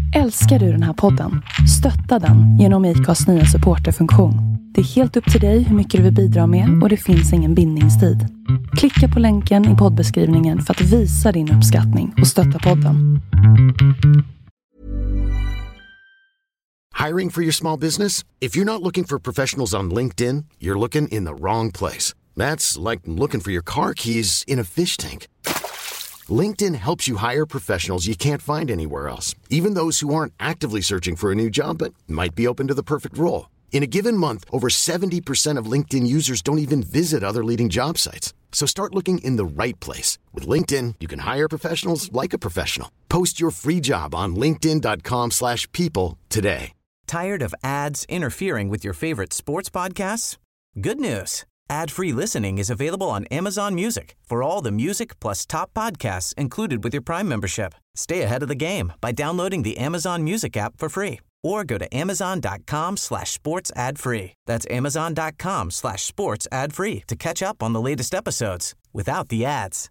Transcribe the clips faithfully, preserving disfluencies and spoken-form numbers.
Älskar du den här podden? Stötta den genom I C A:s nya supporterfunktion. Det är helt upp till dig hur mycket du vill bidra med och det finns ingen bindningstid. Klicka på länken i poddbeskrivningen för att visa din uppskattning och stötta podden. Hiring for your small business? If you're not looking for professionals on LinkedIn, you're looking in the wrong place. That's like looking for your car keys in a fish tank. LinkedIn helps you hire professionals you can't find anywhere else, even those who aren't actively searching for a new job but might be open to the perfect role. In a given month, over seventy percent of LinkedIn users don't even visit other leading job sites. So start looking in the right place. With LinkedIn, you can hire professionals like a professional. Post your free job on linkedin dot com slash people today. Tired of ads interfering with your favorite sports podcasts? Good news. Ad-free listening is available on Amazon Music for all the music plus top podcasts included with your Prime membership. Stay ahead of the game by downloading the Amazon Music app for free or go to amazon dot com slash sports ad free. That's amazon dot com slash sports ad free to catch up on the latest episodes without the ads.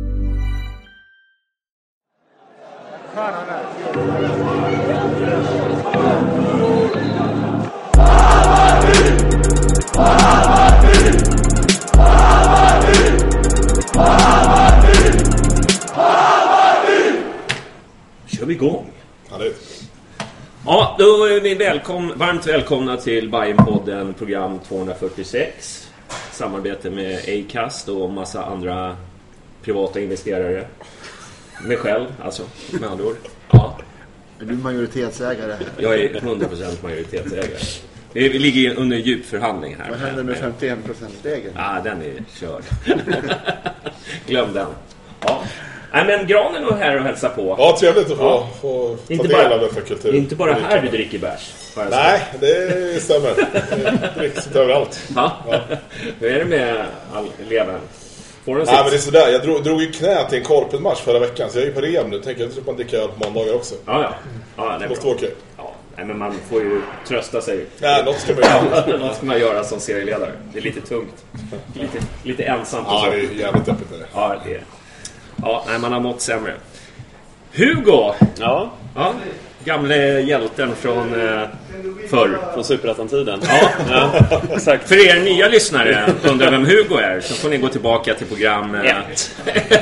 Kör vi igång. Ja, det. Ja, då är ni välkom- varmt välkomna till Bajenpodden program tvåhundrafyrtiosex. Samarbete med Acast och massa andra privata investerare. Mig själv, alltså, med andra ord. Ja. Är du majoritetsägare? Jag är hundra procent majoritetsägare. Vi ligger under djup förhandling här. Vad händer med femtioen procent-regeln? Ja, ah, den är körd. Glöm den. Ja. Nej, men Granen är här och hälsa på. Ja, trevligt att få, Ja. få ta Inte del bara, av detta kultur. inte bara här du dricker bärs. Nej, det stämmer. Det dricks inte överallt. Ja. Ja. Hur är det med all levern? Får du en Nej, sits? men det är sådär. Jag drog, drog ju knä till en korpenmatch förra veckan, så jag är ju på rehab nu. Tänker jag att man dricker öl på måndagar också. Ja, ja. Ja, det är måste bra. vara okej. Ja. Nej, men man får ju trösta sig. Nej, något ska man göra. Något ska man göra som serieledare. Det är lite tungt. Lite, lite ensamt. och Ja, så. det är jävligt öppet det. Ja, det är. Ja, nej, man har mått sämre. Hugo! Ja, Ja, gamle hjälten från eh, förr. från Superettan-tiden. Ja, Ja, exakt. för er nya lyssnare undrar vem Hugo är, så får ni gå tillbaka till program eh, Ett.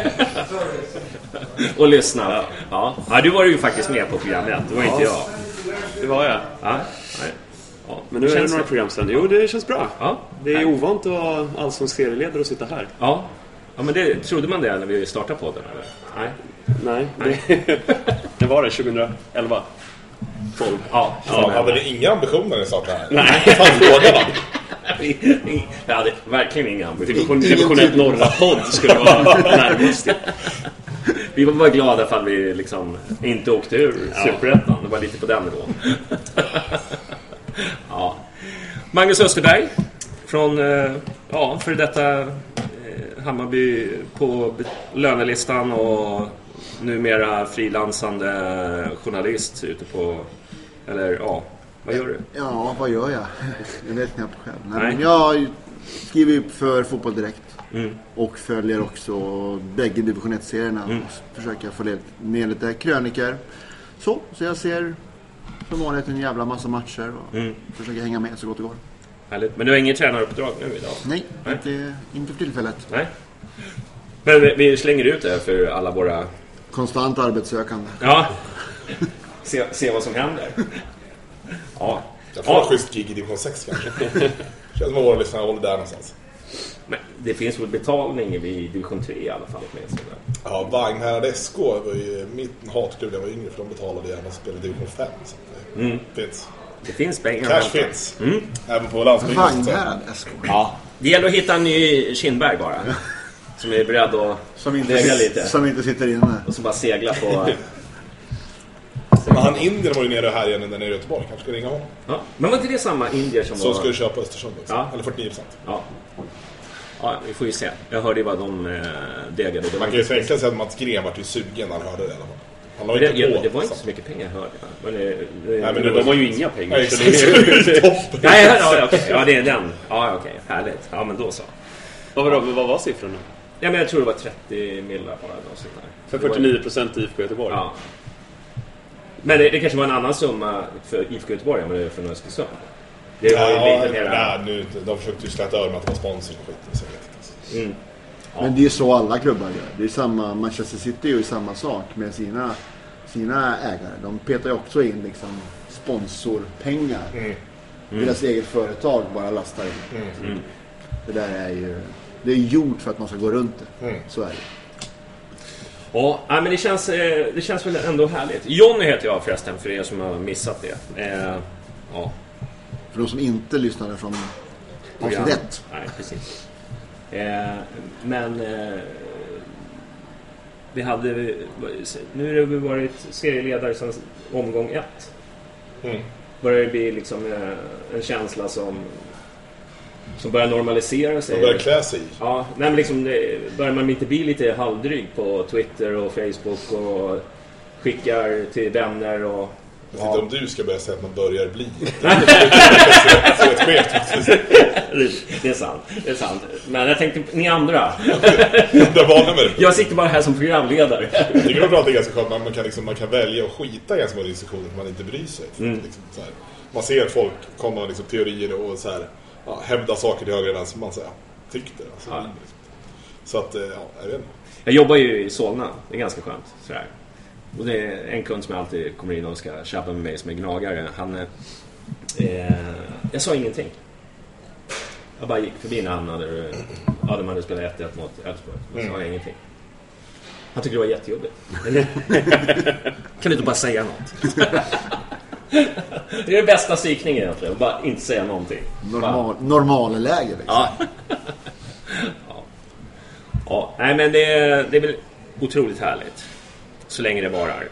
och lyssna. Ja. Ja, du var ju faktiskt med på program ett, det var inte jag. Det var jag. Ja, nej. Ja. Men nu är det Känns några program sen. Jo, det känns bra. Ja. Det är ovant att vara allsång serieledare och sitta här. Ja. Ja, men det trodde man det när vi startade podden, eller? Nej. Nej, det, det var det tjugoelva. tolv. Ja, Ja, hade ni inga ambitioner när ni startade här? Nej. Fan, frågan. Jag hade verkligen inga ambitioner. Division, division ett norra podd skulle vara närmast. Vi var bara glada för att vi liksom inte åkte ur Superettan. Det var lite på den nivån. Ja. Magnus Österberg från eh, ja, för detta eh, Hammarby på lönelistan och numera frilansande journalist ute på, eller ja, vad gör du? Ja, vad gör jag? Jag vet knappt själv. Nej, Nej. men jag skriver upp för Fotboll Direkt. Mm. Och följer också bägge division ett-serierna. Mm. Och försöker få ner lite kröniker. Så, så jag ser som vanligt en jävla massa matcher. Och Mm. försöker hänga med så gott det går. Härligt. Men du har ingen tränaruppdrag nu idag? Nej, Nej. Inte, inte för tillfället. Nej. Men vi, vi slänger ut det här för alla våra... Konstant arbetssökande. Ja. Se, se vad som händer. Ja. Jag får en Ja. schysst gig i division sex kanske. Känns som att våra lyssnare håller där någonstans. Men det finns väl betalning vid division tre i alla fall med sig där. Ja, Vagnhärad S K var ju mitt hatklubb när jag var yngre, för de betalade gärna och spelade division fem. Så det Mm. finns. Det finns pengar. Cash att hämta. finns. Mm. Även på landsbygden. Vagnhärad S K. Ja. Det gäller att hitta en ny Kindberg bara. Som är beredd att Som inte, lägga lite. som inte sitter inne. Och så bara segla på... Men han Indien var ju nere här igen nere i Göteborg. Kanske ska ringa honom. Ja. Men var inte det samma indier som Så var... ska du köpa Östersund också. Ja. Eller fyrtionio procent. Ja. Ja, vi får ju se. Jag hörde ju vad de eh, degade. Det var Man kan ju inte- tänka sig att Mats Gren var ju sugen när han hörde det i alla fall. Han la Men det, inte ja, på. det var inte så. så mycket pengar, hörde jag. Men det, det, Nej, men Men det de har ju inga pengar. Nej, så exakt. det är- Topp. Nej, ja, ja, okej. Ja, det är den. Ja, okej. Härligt. Ja, men då så. Vad var, det- vad var siffran nu? Ja, men jag tror det var trettio millar bara. Då, sånt där. För fyrtionio procent I F K Göteborg. Ja. Men det, det kanske var en annan summa för I F K Göteborg än vad det är för Östersund. Det var ja, ju lite mer... nej, nu, de försökte ju släta över med att det var sponsring och skit. Mm. Ja. Men det är ju så alla klubbar gör. Det är samma, Manchester City är ju samma sak med sina, sina ägare. De petar ju också in liksom sponsorpengar. Mm. Mm. Deras eget företag bara lastar in. Mm. Mm. Det där är ju... Det är gjort för att man ska gå runt det. Mm. Så är det. Ja, men det känns, det känns väl ändå härligt. Johnny heter jag förresten, för er som har missat det. Eh, ja. För de som inte lyssnade från avsnitt ett. Nej, precis. Eh, men eh, vi hade... Nu har vi varit serieledare sedan omgång ett. Mm. Börjar det bli liksom eh, en känsla som... som börjar normalisera sig. Som börjar klä sig i. Ja, nej, men liksom det, börjar man inte bli lite halvdryg på Twitter och Facebook och skickar till vänner och... Jag tänkte ja. om du ska börja säga att man börjar bli. Det är sant, det är sant. Men jag tänkte, ni andra. Jag sitter bara här som programledare. Jag tycker att det är ganska skönt. Man kan, liksom, man kan välja att skita i en små diskussioner för man inte bryr sig. Mm. Liksom, så här. Man ser att folk kommer liksom, teorier och så här, ja, hävda saker till höger än som man säger, tyckte. Alltså, ja. Så att, ja, jag vet inte. Jag jobbar ju i Solna, det är ganska skönt. Så här. Och det är en kund som alltid kommer in och ska köpa med mig som är gnagare. Han, eh, jag sa ingenting. Jag bara gick förbi när han hade, hade man spelat ett ett mot Elfsborg. Jag sa mm. ingenting. Han tyckte det var jättejobbigt. Kan du inte bara säga något? Det är den bästa psykningen egentligen. Bara inte säga någonting. Normal, normal läge liksom. Ja. Ja. Ja. Nej, men det, det är väl otroligt härligt. Så länge det varar.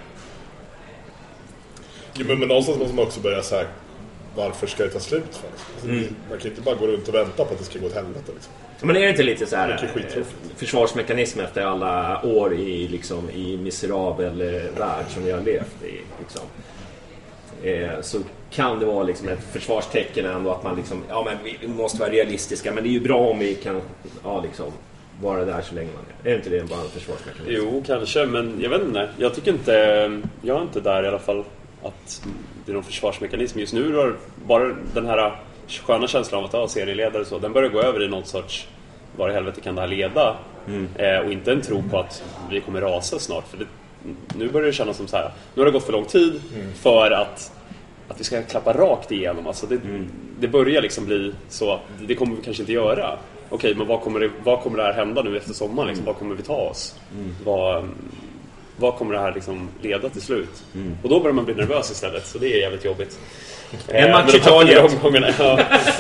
Jo, men, men någonstans måste man också börja så här, varför ska det ta slut för? Alltså, mm. Man kan inte bara gå runt och vänta på att det ska gå åt helvete liksom. Men är det inte lite så här försvarsmekanism efter alla år i, liksom, i miserabel värld som vi har levt i liksom. Eh, så kan det vara liksom ett försvarstecken ändå att man liksom, ja men vi måste vara realistiska, men det är ju bra om vi kan, ja liksom vara där så länge man är. Är det inte det bara en försvarsmekanism? Jo, kanske, men jag vet inte. Jag tycker inte, jag är inte där i alla fall att det är någon försvarsmekanism. Just nu är bara den här sköna känslan av att ha serieledare så, den börjar gå över i något sorts, var i helvete kan det här leda? Mm. Eh, och inte en tro på att vi kommer rasa snart, för det, nu börjar det kännas som så här, nu har det gått för lång tid mm. för att att vi ska klappa rakt igenom. Alltså det, mm. det börjar liksom bli så, det kommer vi kanske inte göra. Okej, men vad kommer det, vad kommer det här hända nu efter sommaren? Liksom? Mm. Vad kommer vi ta oss? Mm. Vad, vad kommer det här liksom leda till slut? Mm. Och då börjar man bli nervös istället, så det är jävligt jobbigt. En match i taget. Ja.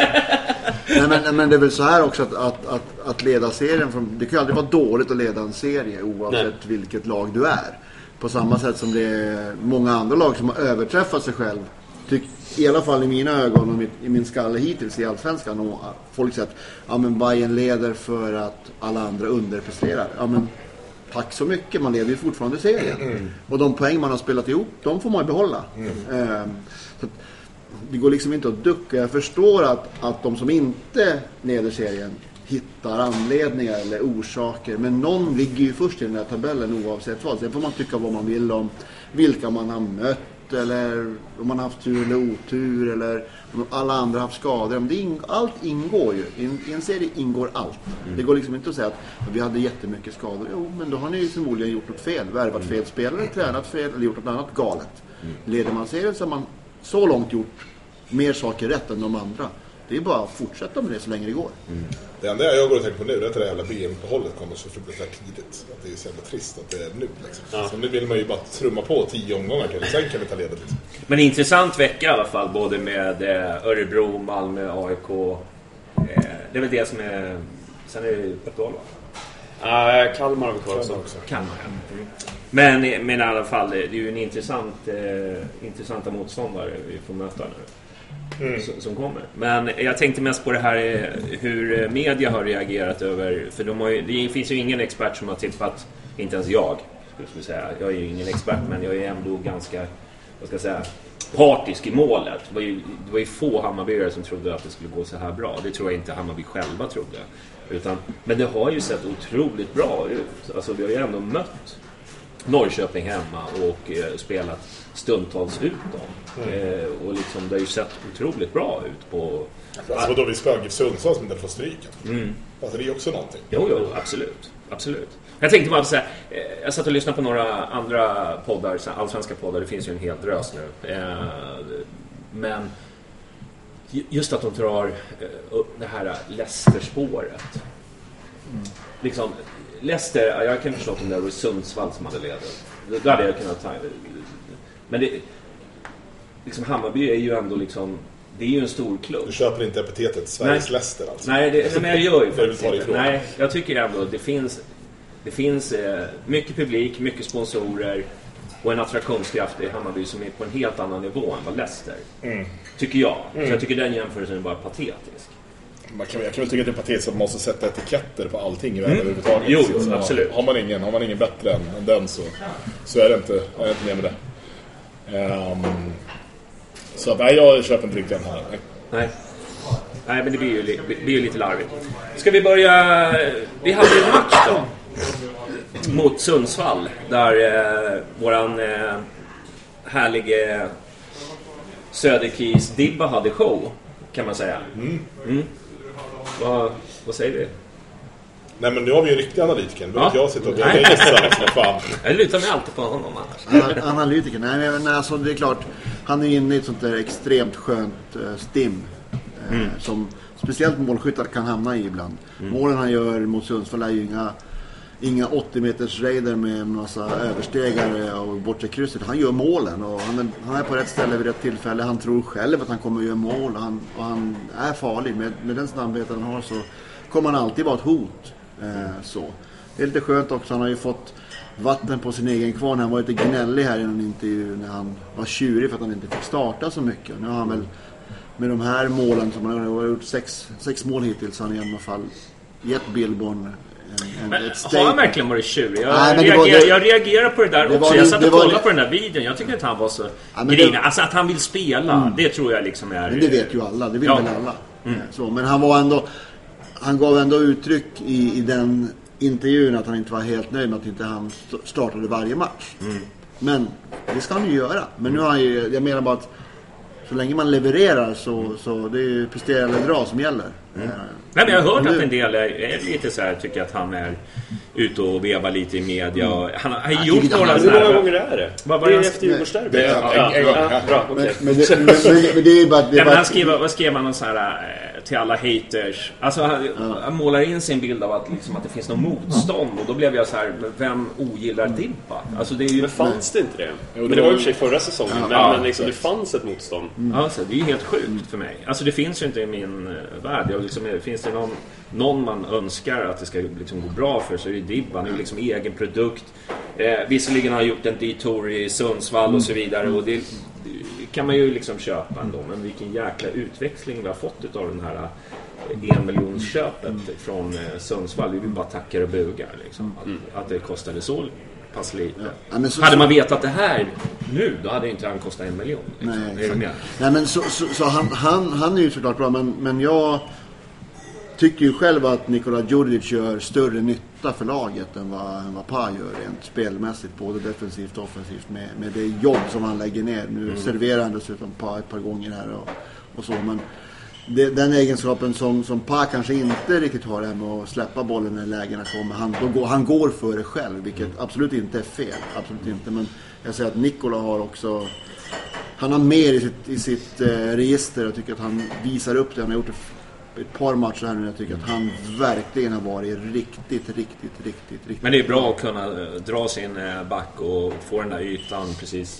Nej, men, men det är väl så här också att, att, att, att leda serien från, det kan ju aldrig vara dåligt att leda en serie oavsett Nej. vilket lag du är. På samma sätt som det är många andra lag som har överträffat sig själv. Tyck, i alla fall i mina ögon och mitt, i min skalle hittills i Allsvenskan och folk säger att ja, men Bayern leder för att alla andra underpresterar. Ja, men tack så mycket, man leder ju fortfarande serien. Mm. Och de poäng man har spelat ihop, de får man ju behålla. Mm. Um, så att, det går liksom inte att ducka. Jag förstår att, att de som inte leder serien hittar anledningar eller orsaker. Men någon ligger ju först i den här tabellen oavsett vad. Sen får man tycka vad man vill om vilka man har mött. Eller om man har haft tur eller otur. Eller om alla andra har haft skador. Men det ing- allt ingår ju. I en, I en serie ingår allt. Mm. Det går liksom inte att säga att vi hade jättemycket skador. Jo, men då har ni ju förmodligen gjort något fel. Värvat fel spelare, tränat fel eller gjort något annat galet. Mm. Leder man serien så har man så långt gjort mer saker rätt än de andra. Det är bara att fortsätta med det så länge det går. Mm. Det enda jag går och tänker på nu är att det jävla B M-behållet kommer så fruktansvärt tidigt. Att det är så jävla trist att det är nu. Liksom. Ja. Så nu vill man ju bara trumma på tio omgångar. Sen kan vi ta ledet lite. Men intressant vecka i alla fall. Både med Örebro, Malmö, A I K. Det är väl det som är... Sen är det uppehåll, va? Uh, Kalmar har vi kvar också. också. Kalmar, ja. Men, men i alla fall, det är ju en intressant, eh, intressanta motståndare vi får möta nu. Mm. Som, som kommer. Men jag tänkte mest på det här hur media har reagerat över, för de har ju, det finns ju ingen expert som har tippat, inte ens jag skulle säga, jag är ju ingen expert, men jag är ändå ganska, vad ska jag säga, partisk i målet. Det var ju, det var ju få Hammarbyare som trodde att det skulle gå så här bra. Det tror jag inte Hammarby själva trodde. Utan, men det har ju sett otroligt bra ut. Alltså vi har ju ändå mött Norrköping hemma och eh, spelat stundtals ut dem. Mm. Eh, och liksom, det har ju sett otroligt bra ut på... Alltså då vi spög i Sundsvall som inte får stryken. Mm. Alltså det är också någonting. Jo, jo, absolut. Absolut. Jag tänkte bara säga, eh, jag satt och lyssnade på några andra poddar, allsvenska poddar, det finns ju en hel drös nu. Eh, men just att de drar eh, upp det här Leicester-spåret. Mm. Liksom, Leicester, jag kan förstå att det där var Sundsvall som hade ledat. Då hade jag kunnat ta... Men det... Liksom Hammarby är ju ändå liksom... Det är ju en stor klubb. Du köper inte epitetet Sveriges Leicester alltså. Nej, det, men jag gör ju faktiskt inte. Nej, jag tycker ändå att det finns... Det finns eh, mycket publik, mycket sponsorer och en attraktionskraft i Hammarby som är på en helt annan nivå än vad Leicester. Mm. Tycker jag. Mm. Så jag tycker den jämförelsen är bara patetisk. Man kan, jag kan väl tycka att det är patetiskt att man måste sätta etiketter på allting i världen mm. överhuvudtaget. Jo, jo absolut. Har man ingen, har man ingen bättre än, än den så, så är det inte, är det inte mer med det. Um, så nej, jag köper inte riktigt den här. Nej. nej. Nej, men det blir ju, blir ju lite larvigt. Ska vi börja... Vi hade ju en match då. Mot Sundsvall. Där eh, våran eh, härlige Söderkis Dibba hade show. Kan man säga. Mm. Mm. Vad, vad säger vi? Nej, men nu har vi ju en riktig analytiker. Då ja. jag sitter och jag gissar. Fan. Jag lutar mig alltid på honom annars. Analytiker? Nej, men alltså, det är klart. Han är inne i ett sånt där extremt skönt uh, stim. Uh, mm. Som speciellt målskyttar kan hamna i ibland. Mm. Målen han gör mot Sundsvall är ju inga, inga åttio meters raider med en massa överstegare och bortre krysset. Han gör målen och han är, han är på rätt ställe vid rätt tillfälle. Han tror själv att han kommer att göra mål och han, och han är farlig. Med, med den snabbheten han har så kommer han alltid vara ett hot. Eh, så. Det är lite skönt också. Han har ju fått vatten på sin egen kvarn. Han var lite gnällig här i en intervju när han var tjurig för att han inte fick starta så mycket. Nu har han väl med de här målen som han har gjort sex, sex mål hittills, han i alla fall gett Billborn en, en, men, ett har han verkligen varit tjurig? Jag, Nej, reagerar, var, det, jag reagerar på det där det också. Det, jag satt och kollade det, på den där videon. Jag tycker inte han var så ja, grinig. Alltså att han vill spela, mm. det tror jag liksom är... Men det vet ju alla, det vill ja. väl alla. Mm. Så, men han var ändå... Han gav ändå uttryck i, i den intervjun att han inte var helt nöjd med att inte han startade varje match. Mm. Men det ska han ju göra. Men nu har han ju, jag menar bara att så länge man levererar så, så det är ju prestera eller dra som gäller. Mm. Nej, men jag har hört nu, att en del är, är lite så här, tycker att han är ute och vevar lite i media. Mm. Han har jag gjort några sådana här... Hur många gånger är det? Vad var det är det efter Djurgårdsderby. Ja, ja, en gång. Ja, bra, okay. men, men, det, men, men, men det är ju bara... Det är ja, bara han skrev, vad skrev han så här till alla haters? Alltså han, ja. han målar in sin bild av att, liksom, att det finns någon motstånd. Och då blev jag så här, vem ogillar Dibba? Alltså, det är ju... Men fanns det inte det? Jo, men det var ju för sig förra säsongen. Ja, men, ja, men liksom, det fanns ett motstånd. Mm. Alltså, det är ju helt sjukt för mig. Alltså det finns ju inte i min värld. Jag liksom, finns det någon, någon man önskar att det ska liksom gå bra för, så är det Dibba. Han är ju liksom egen produkt. Eh, visserligen har han gjort en detour i Sundsvall och så vidare. Och det, det kan man ju liksom köpa ändå. Men vilken jäkla utväxling vi har fått av den här en miljonsköpet från eh, Sundsvall. Vi vill bara tacka och buga liksom. Att, att det kostade så pass lite. Ja, men så, hade man vetat det här nu, då hade inte han kostat en miljon. Liksom. Nej, är nej, men så, så, så han, han, han är ju såklart bra, men, men jag tycker ju själv att Nikola Djurdjic gör större nytta för laget än vad, än vad Pa gör rent spelmässigt, både defensivt och offensivt, med, med det jobb som han lägger ner. Nu mm. serverar han dessutom Pa ett par gånger här och, och så, men det, den egenskapen som, som Pa kanske inte riktigt har det med att släppa bollen när lägena kommer, han, då går, han går för det själv, vilket absolut inte är fel, absolut inte, men jag säger att Nikola har också, han har mer i sitt, i sitt eh, register. Jag tycker att han visar upp det, han har gjort det ett par matcher här nu. Jag tycker att han verkligen har varit riktigt, riktigt, riktigt, riktigt. Men det är bra att kunna dra sin back och få den där ytan precis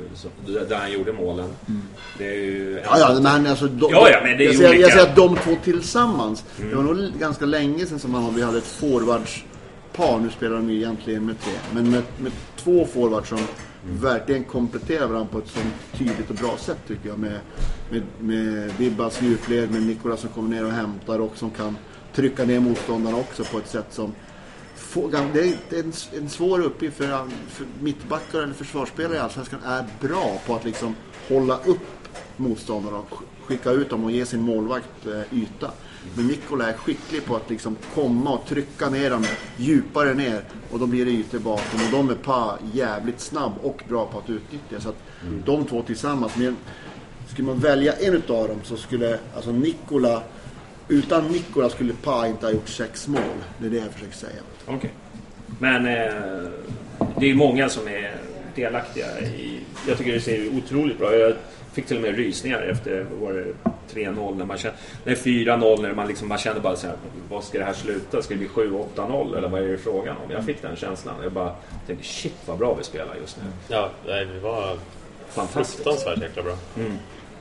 där han gjorde målen. Mm. Det är ju... Ja, ja, men alltså... De, ja, ja, men det är jag, ju säger, olika. Jag säger att de två tillsammans, mm. det var nog ganska länge sedan som man, vi hade ett forwardspar. Nu spelar de egentligen med tre. Men med, med två forwards som mm. verkligen kompletterar varandra på ett så tydligt och bra sätt, tycker jag, med, med, med Dibbas djupled, med Nikola som kommer ner och hämtar och som kan trycka ner motståndarna också på ett sätt som får, det är en, en svår uppgift för, för mittbackar eller försvarsspelare i Allsvenskan är bra på att liksom hålla upp motståndarna och skicka ut dem och ge sin målvakt eh, yta. Men Nikola är skicklig på att liksom komma och trycka ner dem djupare ner. Och då blir det ytor bakom. Och de är pa jävligt snabb och bra på att utnyttja. Så att mm. de två tillsammans. Men skulle man välja en utav dem så skulle alltså Nikola... Utan Nikola skulle Pa inte ha gjort sex mål. Det är det jag försöker säga. Okej. Okay. Men eh, det är ju många som är delaktiga i... Jag tycker det ser otroligt bra. Jag fick till och med rysningar efter var det tre noll när man kände... Nej, fyra noll när man liksom... Man kände bara så här, vad ska det här sluta? Ska det bli sju åtta noll? Eller vad är det frågan om? Jag fick den känslan. Jag bara tänkte, shit vad bra vi spelar just nu. Ja, nej, vi var fruktansvärt jäkla bra. Mm.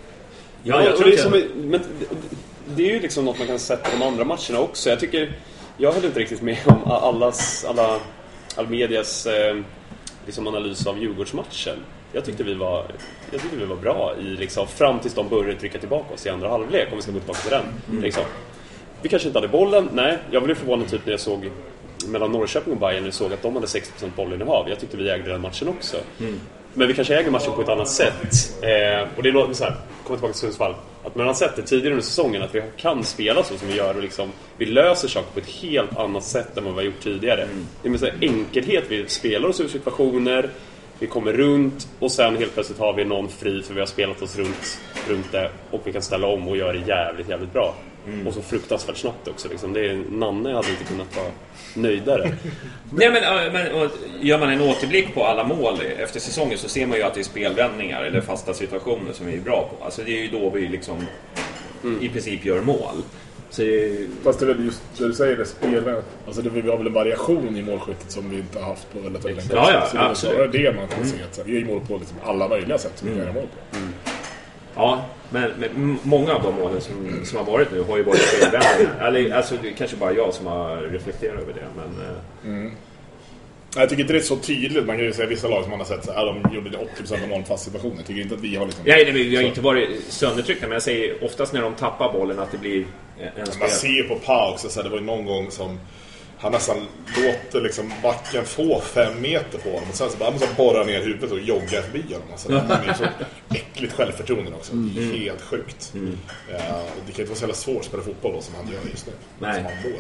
Ja, ja, jag tror det är jag... som, men det är ju liksom något man kan sätta på de andra matcherna också. Jag tycker... Jag höll inte riktigt med om allas, alla, all medias eh, liksom analys av Djurgårdsmatchen. Jag tyckte vi var, jag tyckte vi var bra i, liksom, fram tills de började trycka tillbaka oss i andra halvlek. Om vi ska gå tillbaka till den. Mm. Liksom. Vi kanske inte hade bollen. Nej, jag blev förvånad typ när jag såg mellan Norrköping och Bayern. När jag såg att de hade sextio procent bollinnehav. Jag tyckte vi ägde den matchen också. Mm. Men vi kanske äger matchen på ett annat sätt. Eh, och det låter så här, kommer tillbaka till Sundsvall. Att man har sett det tidigare under säsongen att vi kan spela så som vi gör och liksom, vi löser saker på ett helt annat sätt än vad vi har gjort tidigare. Mm. Det är med så här enkelhet, vi spelar oss ur situationer, vi kommer runt och sen helt plötsligt har vi någon fri för vi har spelat oss runt, runt det och vi kan ställa om och göra det jävligt, jävligt bra. Mm. Och så fruktansvärt snabbt också liksom. Det är, Nanne hade inte kunnat vara nöjdare. Nej, men, men gör man en återblick på alla mål efter säsongen så ser man ju att det är spelvändningar eller fasta situationer som vi är bra på. Alltså det är ju då vi liksom mm. i princip gör mål. Så det... Fast det är väl just det du säger, det spelar. Alltså det vi har väl en variation i målskyttet som vi inte har haft på väldigt länge. Ja, ja, så det är snarare det man kan mm. se. Att vi gör mål på liksom alla möjliga sätt som vi mm. gör mål på. Mm. Ja, men, men många av de målen som, som har varit nu har ju varit spelvändningar. Eller, alltså det är kanske bara jag som har reflekterat över det. Men, mm. Jag tycker inte det är så tydligt. Man kan ju säga vissa lag som man har sett så här, de gjorde åttio procent av mål fast situationer. Jag tycker inte att vi har liksom... Nej, nej vi har så. Inte varit söndertryckta. Men jag säger oftast när de tappar bollen att det blir en spel. Man ser ju på Pa också så här, det var ju någon gång som han nästan låter liksom backen få fem meter på honom och sen så bara måste borra ner huvudet och jogga förbi honom. Alltså, det är så äckligt självförtroende också. Mm. Det är helt sjukt. Mm. Ja, det kan inte vara så jävla svårt att spela fotboll då, som han gör just nu. Nej. Som han får.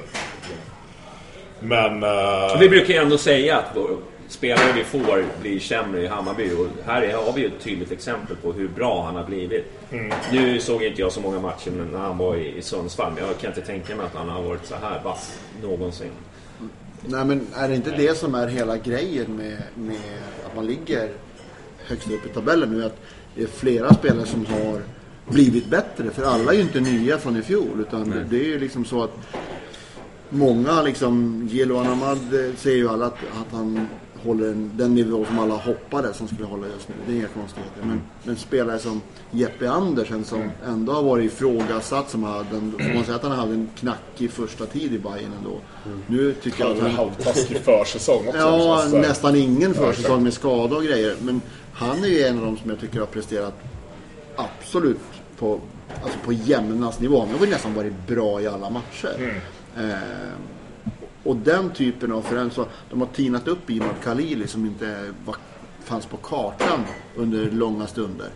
Men... Uh... Vi brukar ju ändå säga att vår spelare vi får blir sämre i Hammarby. Och här har vi ju ett tydligt exempel på hur bra han har blivit. Mm. Nu såg inte jag så många matcher när han var i Sundsvall. Men jag kan inte tänka mig att han har varit så här vass någonsin. Nej, men är det inte det som är hela grejen med, med att man ligger högst upp i tabellen nu? Att det är flera spelare som har blivit bättre. För alla är ju inte nya från i fjol. Utan det, det är ju liksom så att många, liksom Gelo Anamad säger ju alla att, att han håller en, den nivå som alla hoppade som skulle hålla just nu. Det är inga konstigheter. Men, men spelare som Jeppe Andersen som ändå har varit ifrågasatt, som hade en, får man säga att han hade en knackig första tid i Bayern ändå. Mm. Nu tycker jag att han har en halvtaskig försäsong också. Ja, nästan ingen försäsong med skada och grejer. Men han är ju en av dem som jag tycker har presterat absolut på, alltså på jämnas nivå. Han har ju nästan varit bra i alla matcher. Mm. Eh, och den typen av förändring, så de har tinat upp Imad Khalili som inte var, fanns på kartan under långa stunder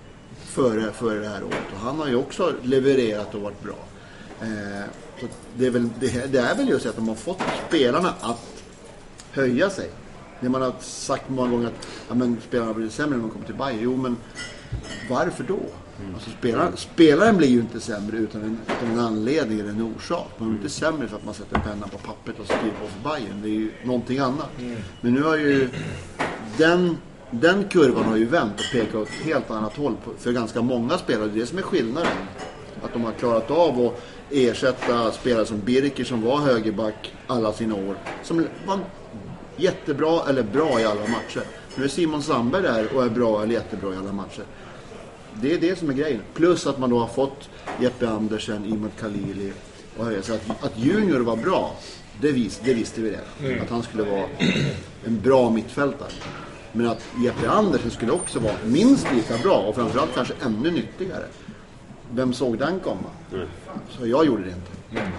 före, före det här året. Och han har ju också levererat och varit bra. Eh, så det, är väl, det, det är väl just att de har fått spelarna att höja sig. När man har sagt många gånger att ja, men spelarna blir sämre när de kommer till Bayern. Jo, men varför då? Mm. Alltså, spelaren, spelaren blir ju inte sämre utan en, utan en anledning eller en orsak. Man är inte sämre för att man sätter pennan på pappret och skriver på för Bayern. Det är ju någonting annat. Mm. Men nu har ju den, den kurvan har ju vänt och pekat åt ett helt annat håll på, för ganska många spelare. Det är det som är skillnaden. Att de har klarat av att ersätta spelare som Birker som var högerback alla sina år. Som var jättebra eller bra i alla matcher. Nu är Simon Sandberg där och är bra eller jättebra i alla matcher. Det är det som är grejen. Plus att man då har fått Jeppe Andersen, Imad Khalili och höja. Så att, att Junior var bra, det, vis, det visste vi redan. Mm. Att han skulle vara en bra mittfältare. Men att Jeppe Andersen skulle också vara minst lika bra och framförallt kanske ännu nyttigare. Vem såg den komma? Mm. Så jag gjorde det inte. Mm.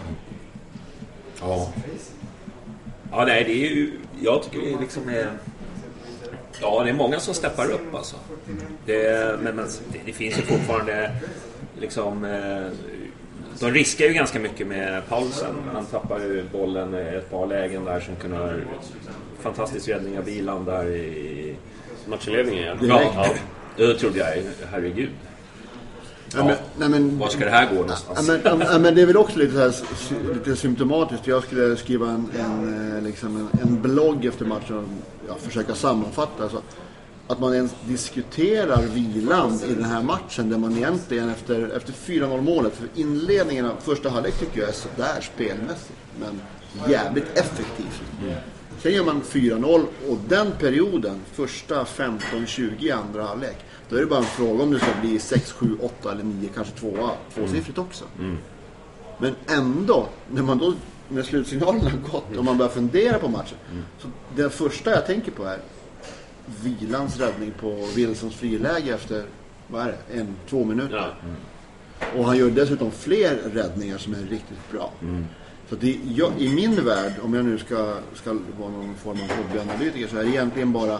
Ja. Ja, nej, det är ju... Jag tycker det liksom är... Ja, det är många som steppar upp alltså. Det, men, men det, det finns ju fortfarande liksom eh, de riskar ju ganska mycket med Paulsen. Han tappar ju bollen i ett par lägen där som kunde ha fantastisk räddning av bilan där i matchledningen. Ja, ja. Då trodde jag, herregud. Ja, ja, men, nej, men, var ska det här gå någonstans? Ja, men, ja, men det är väl också lite, så här, lite symptomatiskt. Jag skulle skriva en, en, liksom en, en blogg efter matchen och ja, försöka sammanfatta. Alltså, att man ens diskuterar vilan i den här matchen där man egentligen efter, efter fyra noll målet, för inledningen av första halvlek tycker jag är så där spelmässigt, men jävligt effektivt. Mm. Sen gör man fyra noll och den perioden, första femton tjugo i andra halvlek, då är det bara en fråga om det ska bli sex, sju, åtta eller nio, kanske tvåa, tvåsiffrigt också. Mm. Men ändå, när man då, när slutsignalen har gått och man börjar fundera på matchen, mm. så det första jag tänker på är Vilans räddning på Wilsons friläge efter, vad är det, en, två minuter. Ja. Mm. Och han gör dessutom fler räddningar som är riktigt bra. Mm. Så det, jag, i min värld, om jag nu ska, ska vara någon form av hobbyanalytiker, så är det egentligen bara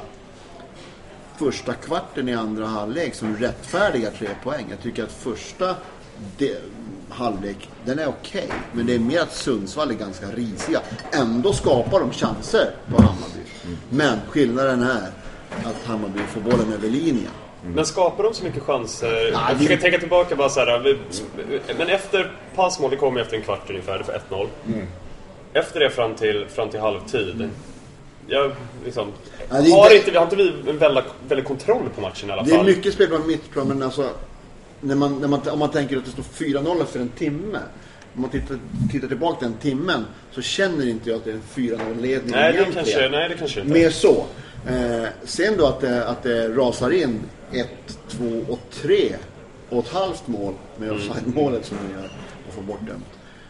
första kvarten i andra halvlek som rättfärdigar tre poäng. Jag tycker att första de, halvlek, den är okej. Okay, men det är mer att Sundsvall är ganska risiga. Ändå skapar de chanser på Hammarby. Mm. Men skillnaden är att Hammarby får bollen över linjen. Mm. Men skapar de så mycket chanser? Ja, jag försöker vi... tänka tillbaka bara så här. Men efter passmål, det kommer efter en kvart ungefär för ett noll. Mm. Efter det fram till, fram till halvtid. Mm. Jag liksom, ja, det har, inte, har inte vi en väldigt, väldigt kontroll på matchen i alla fall? Det är mycket spel på mittplan, men alltså när man, när man, om man tänker att det står fyra noll efter en timme, om man tittar, tittar tillbaka den timmen, så känner inte jag att det är en fyra noll-ledning. Nej, det kanske, nej, det kanske inte. Mer så. Eh, sen då att det, att det rasar in ett, två och tre och ett halvt mål med mm. offside-målet som man gör och får bort dömt.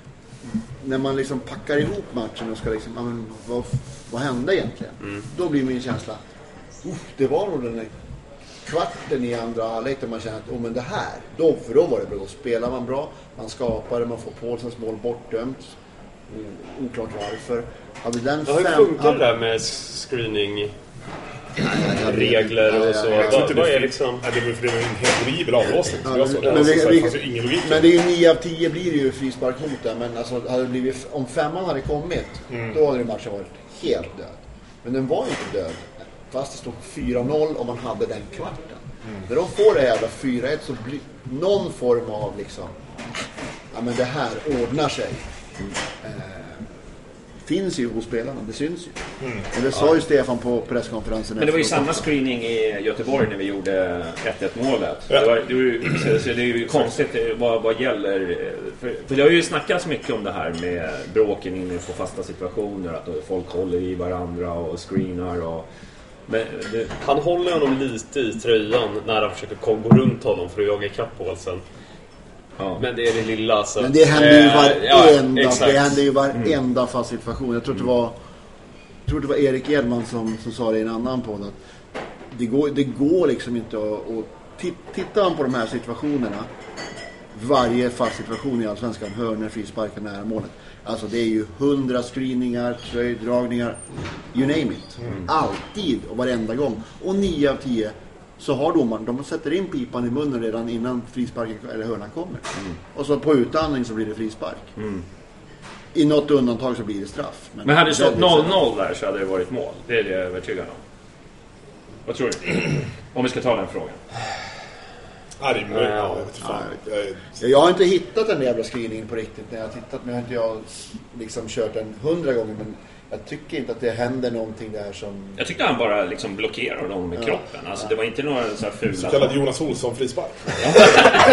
När man liksom packar ihop matchen och ska liksom, ja, men, vad, vad hände egentligen? Mm. Då blir min känsla, det var nog den där kvarten i andra halvlek där man känner att, oh, men det här, då, för då var det bra. Då spelar man bra, man skapar, man får Paulsens mål bortdömt. Mm, oklart varför. Hade den ja, hur fem, funkar hade... det där med screening? Ja, ja, ja, regler och så. Ja, ja, ja. Vad är liksom... Ja, det var för det var en helt horribel avlåsning. Ja, men, men, men, det, det, det ingen logik. Men det är ju nio av tio blir det ju frispark mot det. Men alltså, hade det blivit, om femman hade kommit, mm. då hade det matchen varit helt död. Men den var inte död. Fast det stod fyra noll om man hade den kvarten. Mm. När de får det jävla fyra ett så blir någon form av liksom, ja men det här ordnar sig. Mm. Eh, finns ju hos spelarna, det syns ju. Mm. Och det sa ja. ju Stefan på presskonferensen. Men det var ju samma screening i Göteborg när vi gjorde ett ett målet. Ja. Det, var, det, var ju, så det är ju konstigt vad, vad gäller... För, för det har ju snackats mycket om det här med bråken inne på fasta situationer. Att folk håller i varandra och screenar och... Men det... Han håller honom lite i tröjan när han försöker gå runt honom för att jaga ikapp Paulsen. Ja. Men det är det lilla alltså. Men det händer ju varenda, ja, det händer ju varenda mm. fast situation. Jag tror det var jag tror det var Erik Edman som, som sa det i en annan podd att det går, det går liksom inte att, att titta man på de här situationerna, varje fast situation i Allsvenskan, hörnor, frisparkar nära målet. Alltså det är ju hundra screeningar, tröjdragningar, you name it. Mm. Alltid och varenda gång. Och nio av tio så har domaren, de sätter in pipan i munnen redan innan frisparken eller hörnan kommer. Mm. Och så på utandning så blir det frispark. Mm. I något undantag så blir det straff. Men, Men hade det stått noll noll där så hade det varit mål. Det är det jag är övertygad om. Vad tror du? Om vi ska ta den frågan. Ja, det är möjligt. Ja, jag, vet fan. Jag, jag har inte hittat den jävla screeningen på riktigt när jag har tittat. Men jag har inte jag liksom kört den hundra gånger. Men jag tycker inte att det händer någonting där som... Jag tyckte han bara liksom blockerar dem med ja. kroppen. Alltså ja. det var inte några så här fula... Så kallad Jonas Olsson frispark. Ja.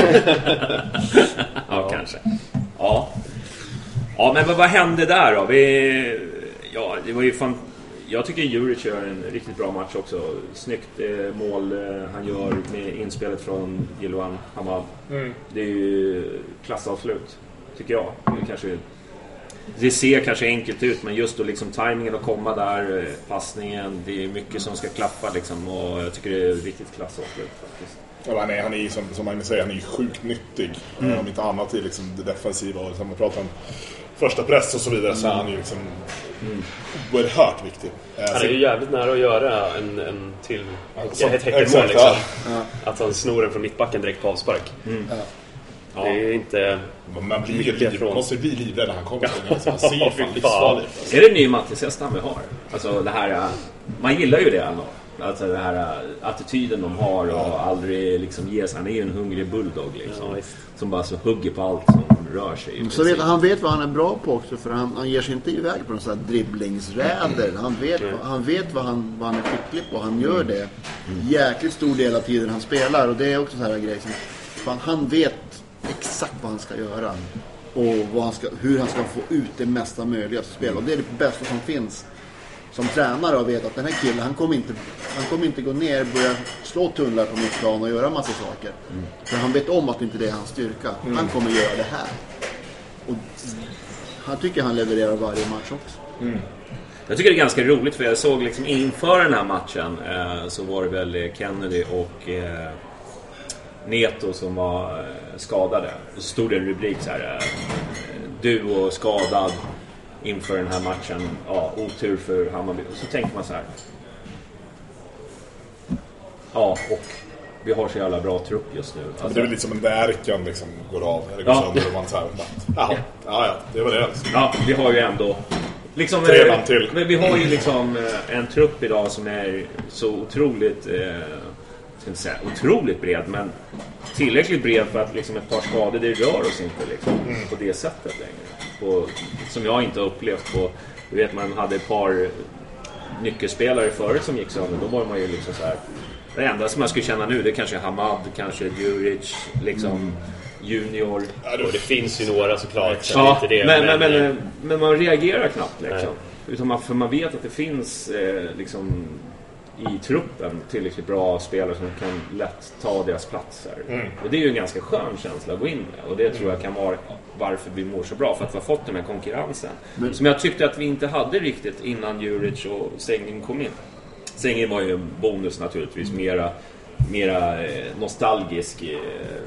ja, kanske. Ja. Ja, men vad, vad hände där då? Vi... Ja, det var ju fan... Jag tycker Juric gör en riktigt bra match också. Snyggt eh, mål eh, han gör med inspelet från Gilwan Hamad. Mm. Det är ju klassavslut, tycker jag. Det, kanske, det ser kanske enkelt ut, men just då liksom timingen att komma där, passningen, det är mycket som ska klappa liksom, och jag tycker det är riktigt klassavslut faktiskt. Ja, han är, han är som, som Magnus säger, han är sjukt nyttig. Mm. Om inte annat i liksom det defensiva och som man pratar om första press och så vidare, så är han ju liksom mm. oerhört viktig. Han är ju jävligt nära att göra en, en till alltså, ett häckermål liksom. Ja. Att han snor den från mittbacken direkt på avspark. Mm. Ja. Ja. Det är inte... Man blir ju liv, måste bli livrädd när han kommer. Han ser fan livsfarlig. Är det ny Mattis-hästan vi har? Alltså det här... Man gillar ju det ändå. Alltså den här attityden de har och ja. aldrig liksom ger sig. Han är ju en hungrig bulldog liksom. Ja, som bara så hugger på allt som rör sig. Så vet, han vet vad han är bra på också, för han, han ger sig inte iväg på någon sån här dribblingsräder. Han vet, mm. han vet vad, han, vad han är skicklig på. Han gör det jäkligt stor del av tiden han spelar. Och det är också så här grej som fan, han vet exakt vad han ska göra och vad han ska, hur han ska få ut det mesta möjliga spel. Och det är det bästa som finns som tränare, och vet att den här killen, han kommer inte, han kommer inte gå ner och börja slå tunnlar på mitt plan och göra massa saker. Mm. För han vet om att inte det är hans styrka. Mm. Han kommer göra det här. Och han tycker han levererar varje match också. Mm. Jag tycker det är ganska roligt, för jag såg liksom inför den här matchen eh, så var det väl Kennedy och eh, Neto som var eh, skadade. Och så stod det en rubrik så här: eh, du och skadad inför den här matchen, ja, otur för Hammarby. Och så tänker man så här: ja, och vi har så jävla bra trupp just nu. Alltså, det är väl lite som en verkan liksom går av eller går ja. sönder och man så här, ja, ja, ja, det var det alltså. Ja, vi har ju ändå liksom, tre man till. Men vi har ju liksom en trupp idag som är så otroligt eh, ska inte säga otroligt bred, men tillräckligt bred för att liksom ett par skador, det rör oss inte liksom mm. på det sättet längre. På, som jag inte har upplevt på, du vet, man hade ett par nyckelspelare förut som gick sönder, då var man ju liksom så här. Det enda som jag skulle känna nu, det kanske är Hamad, kanske Djuric, liksom mm. Junior. Ja, det, det finns ju några såklart. Ja, inte det, men, men, men, men, men man reagerar knappt liksom. Utan man, för man vet att det finns eh, liksom i truppen tillräckligt bra spelare som kan lätt ta deras platser. Mm. Och det är ju en ganska skön känsla att gå in med. Och det tror jag kan vara varför vi mår så bra. För att vi har fått den här konkurrensen. Men, som jag tyckte att vi inte hade riktigt innan Djuric och Sengin kom in. Sengin var ju en bonus naturligtvis. Mera, mera eh, nostalgisk eh,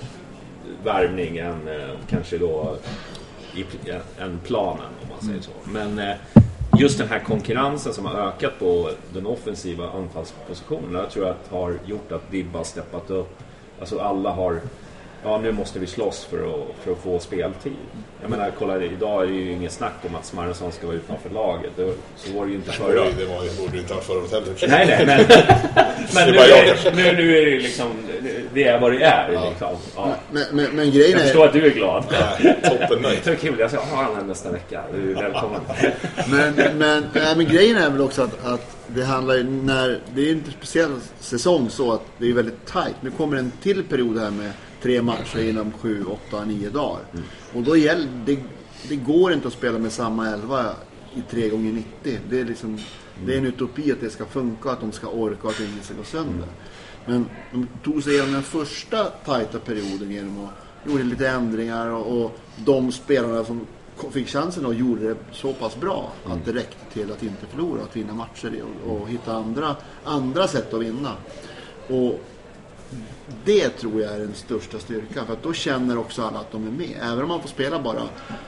värvning än eh, kanske då i, en planen, om man säger så. Men eh, just den här konkurrensen som har ökat på den offensiva anfallspositionen, jag tror att har gjort att Dibba har steppat upp. Alltså alla har, ja, nu måste vi slåss för att, för att få speltid. Jag menar, kolla, idag är det ju inget snack om att Smarresson ska vara utanför laget. Det, så var det ju inte förra. Det var ju borde inte ha förra hotellet. Nej, nej, men, men nu, är, nu, nu är det liksom, det är vad det är. Ja. Liksom. Ja. Men, men, men grejen är... Jag förstår att du är glad. Ja, toppen nöjd. Det är kul, jag ska ha han nästa vecka. Du är välkommen. men, men, men, men grejen är väl också att, att det handlar ju, när det är inte speciell säsong så att det är väldigt tajt. Nu kommer en till period här med tre matcher inom sju, åtta, nio dagar. Mm. Och då gäller det, det går inte att spela med samma elva i tre gånger nittio. Det är liksom, mm. det är en utopi att det ska funka, att de ska orka och att ingen ska gå sönder. Mm. Men de tog sig igenom den första tajta perioden genom att gjorde lite ändringar och, och de spelarna som fick chansen och gjorde det så pass bra mm. att det räckte till att inte förlora, att vinna matcher och, och hitta andra, andra sätt att vinna. Och det tror jag är den största styrkan, för att då känner också alla att de är med. Även om man får spela bara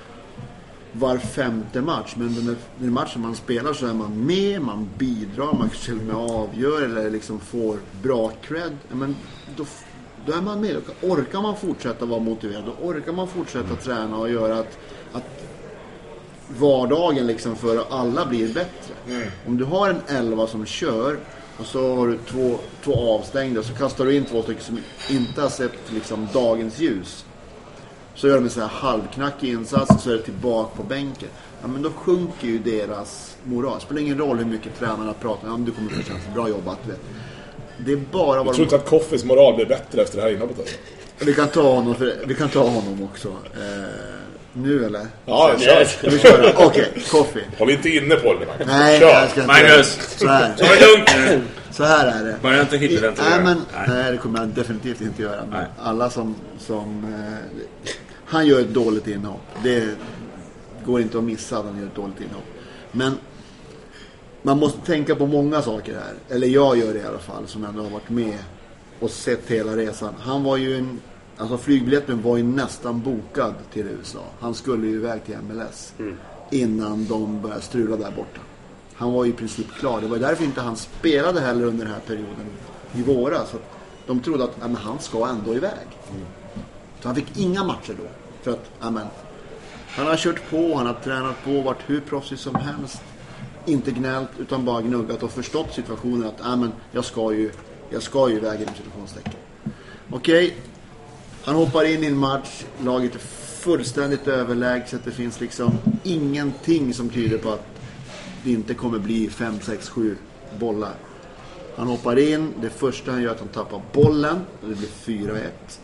var femte match, men den, den matchen man spelar så är man med, man bidrar, man till och med avgör eller liksom får bra cred. Men då, då är man med. Då orkar man fortsätta vara motiverad, då orkar man fortsätta mm. träna och göra att, att vardagen liksom för alla blir bättre. Mm. Om du har en elva som kör och så har du två, två avstängda, så kastar du in två stycken som inte har sett liksom dagens ljus. Så gör de en sån här halvknackig insats och så är det tillbaka på bänken. Ja, men då sjunker ju deras moral. Det spelar ingen roll hur mycket tränarna pratar om. Ja, du kommer få chans. Bra jobbat, vet. Det är bara vad jag tror inte de... att Koffes moral blir bättre efter det här inhoppet. Alltså. Vi kan ta honom, för... vi kan ta honom också. Eh... Nu eller? Ja, kör. Okej, okay, Koffe. Håll inte inne på det. Nej, jag ska inte. Magnus, så här. Ta det lugnt nu. Så här är det. Bara inte hitta den till. Nej, men nej, det kommer jag definitivt inte göra. Men alla som som eh, han gör ett dåligt inhopp. Det går inte att missa att han gör ett dåligt inhopp. Men man måste tänka på många saker här. Eller jag gör det i alla fall, som ändå har varit med och sett hela resan. Han var ju en Alltså flygbiljetten var ju nästan bokad till U S A. Han skulle ju iväg till M L S mm. innan de började strula där borta. Han var ju i princip klar. Det var därför inte han spelade heller under den här perioden i våras. Så att de trodde att ja, men han ska ändå iväg. Mm. Så han fick inga matcher då. För att, amen, han har kört på, han har tränat på, varit hur proffsig som helst. Inte gnällt utan bara gnuggat och förstått situationen att amen, jag ska ju, jag ska ju väga i situationstecken. Okej, okay. Han hoppar in i en match, laget är fullständigt överlägset. Det finns liksom ingenting som tyder på att det inte kommer bli fem, sex, sju bollar. Han hoppar in, det första han gör är att han tappar bollen och det blir fyra ett.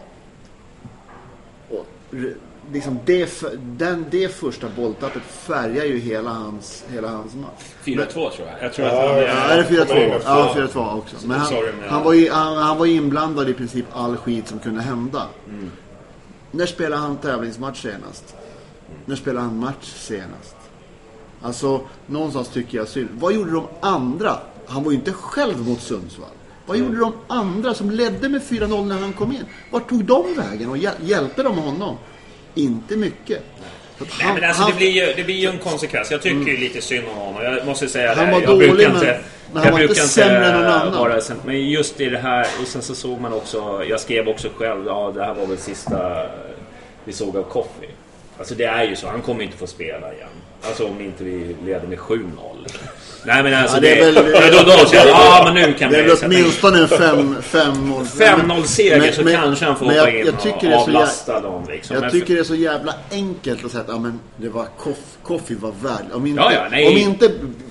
Och liksom det, den, det första bolltappet färgar ju hela hans, hela hans match. fyra två tror jag. Jag tror ja, att han är... ja, är det fyra två? Ja, fyra två också. Men han, han, var ju, han, han var inblandad i princip all skit som kunde hända. Mm. När spelade han tävlingsmatch senast? Mm. När spelade han match senast? Alltså, någonstans tycker jag synd. Vad gjorde de andra? Han var ju inte själv mot Sundsvall. Vad gjorde de andra som ledde med fyra noll när han kom in? Vart tog de vägen och hjäl- hjälpte de honom? Inte mycket. Han, Nej, men alltså, han, det, blir ju, det blir ju en konsekvens. Jag tycker mm. lite synd om honom. Jag måste säga han det. var Jag dålig, brukar men, inte, men han jag var brukar inte sämre än någon annan. Vara, men just i det här, och sen så såg man också, jag skrev också själv, ja, det här var väl sista vi såg av Coffey. Alltså det är ju så, han kommer inte få spela igen. Alltså om inte vi leder med sju noll. Nej men alltså ja, det, det är väl, ja, då, då, så, ja, men nu kan det är väl åtminstone en fem, fem, fem noll seger så men, kanske han får hoppa in jag tycker och avlasta dem liksom. Jag men tycker för... det är så jävla enkelt att säga att ja, men det var koff, Coffey var värd. Om inte, ja, ja, nej. om inte,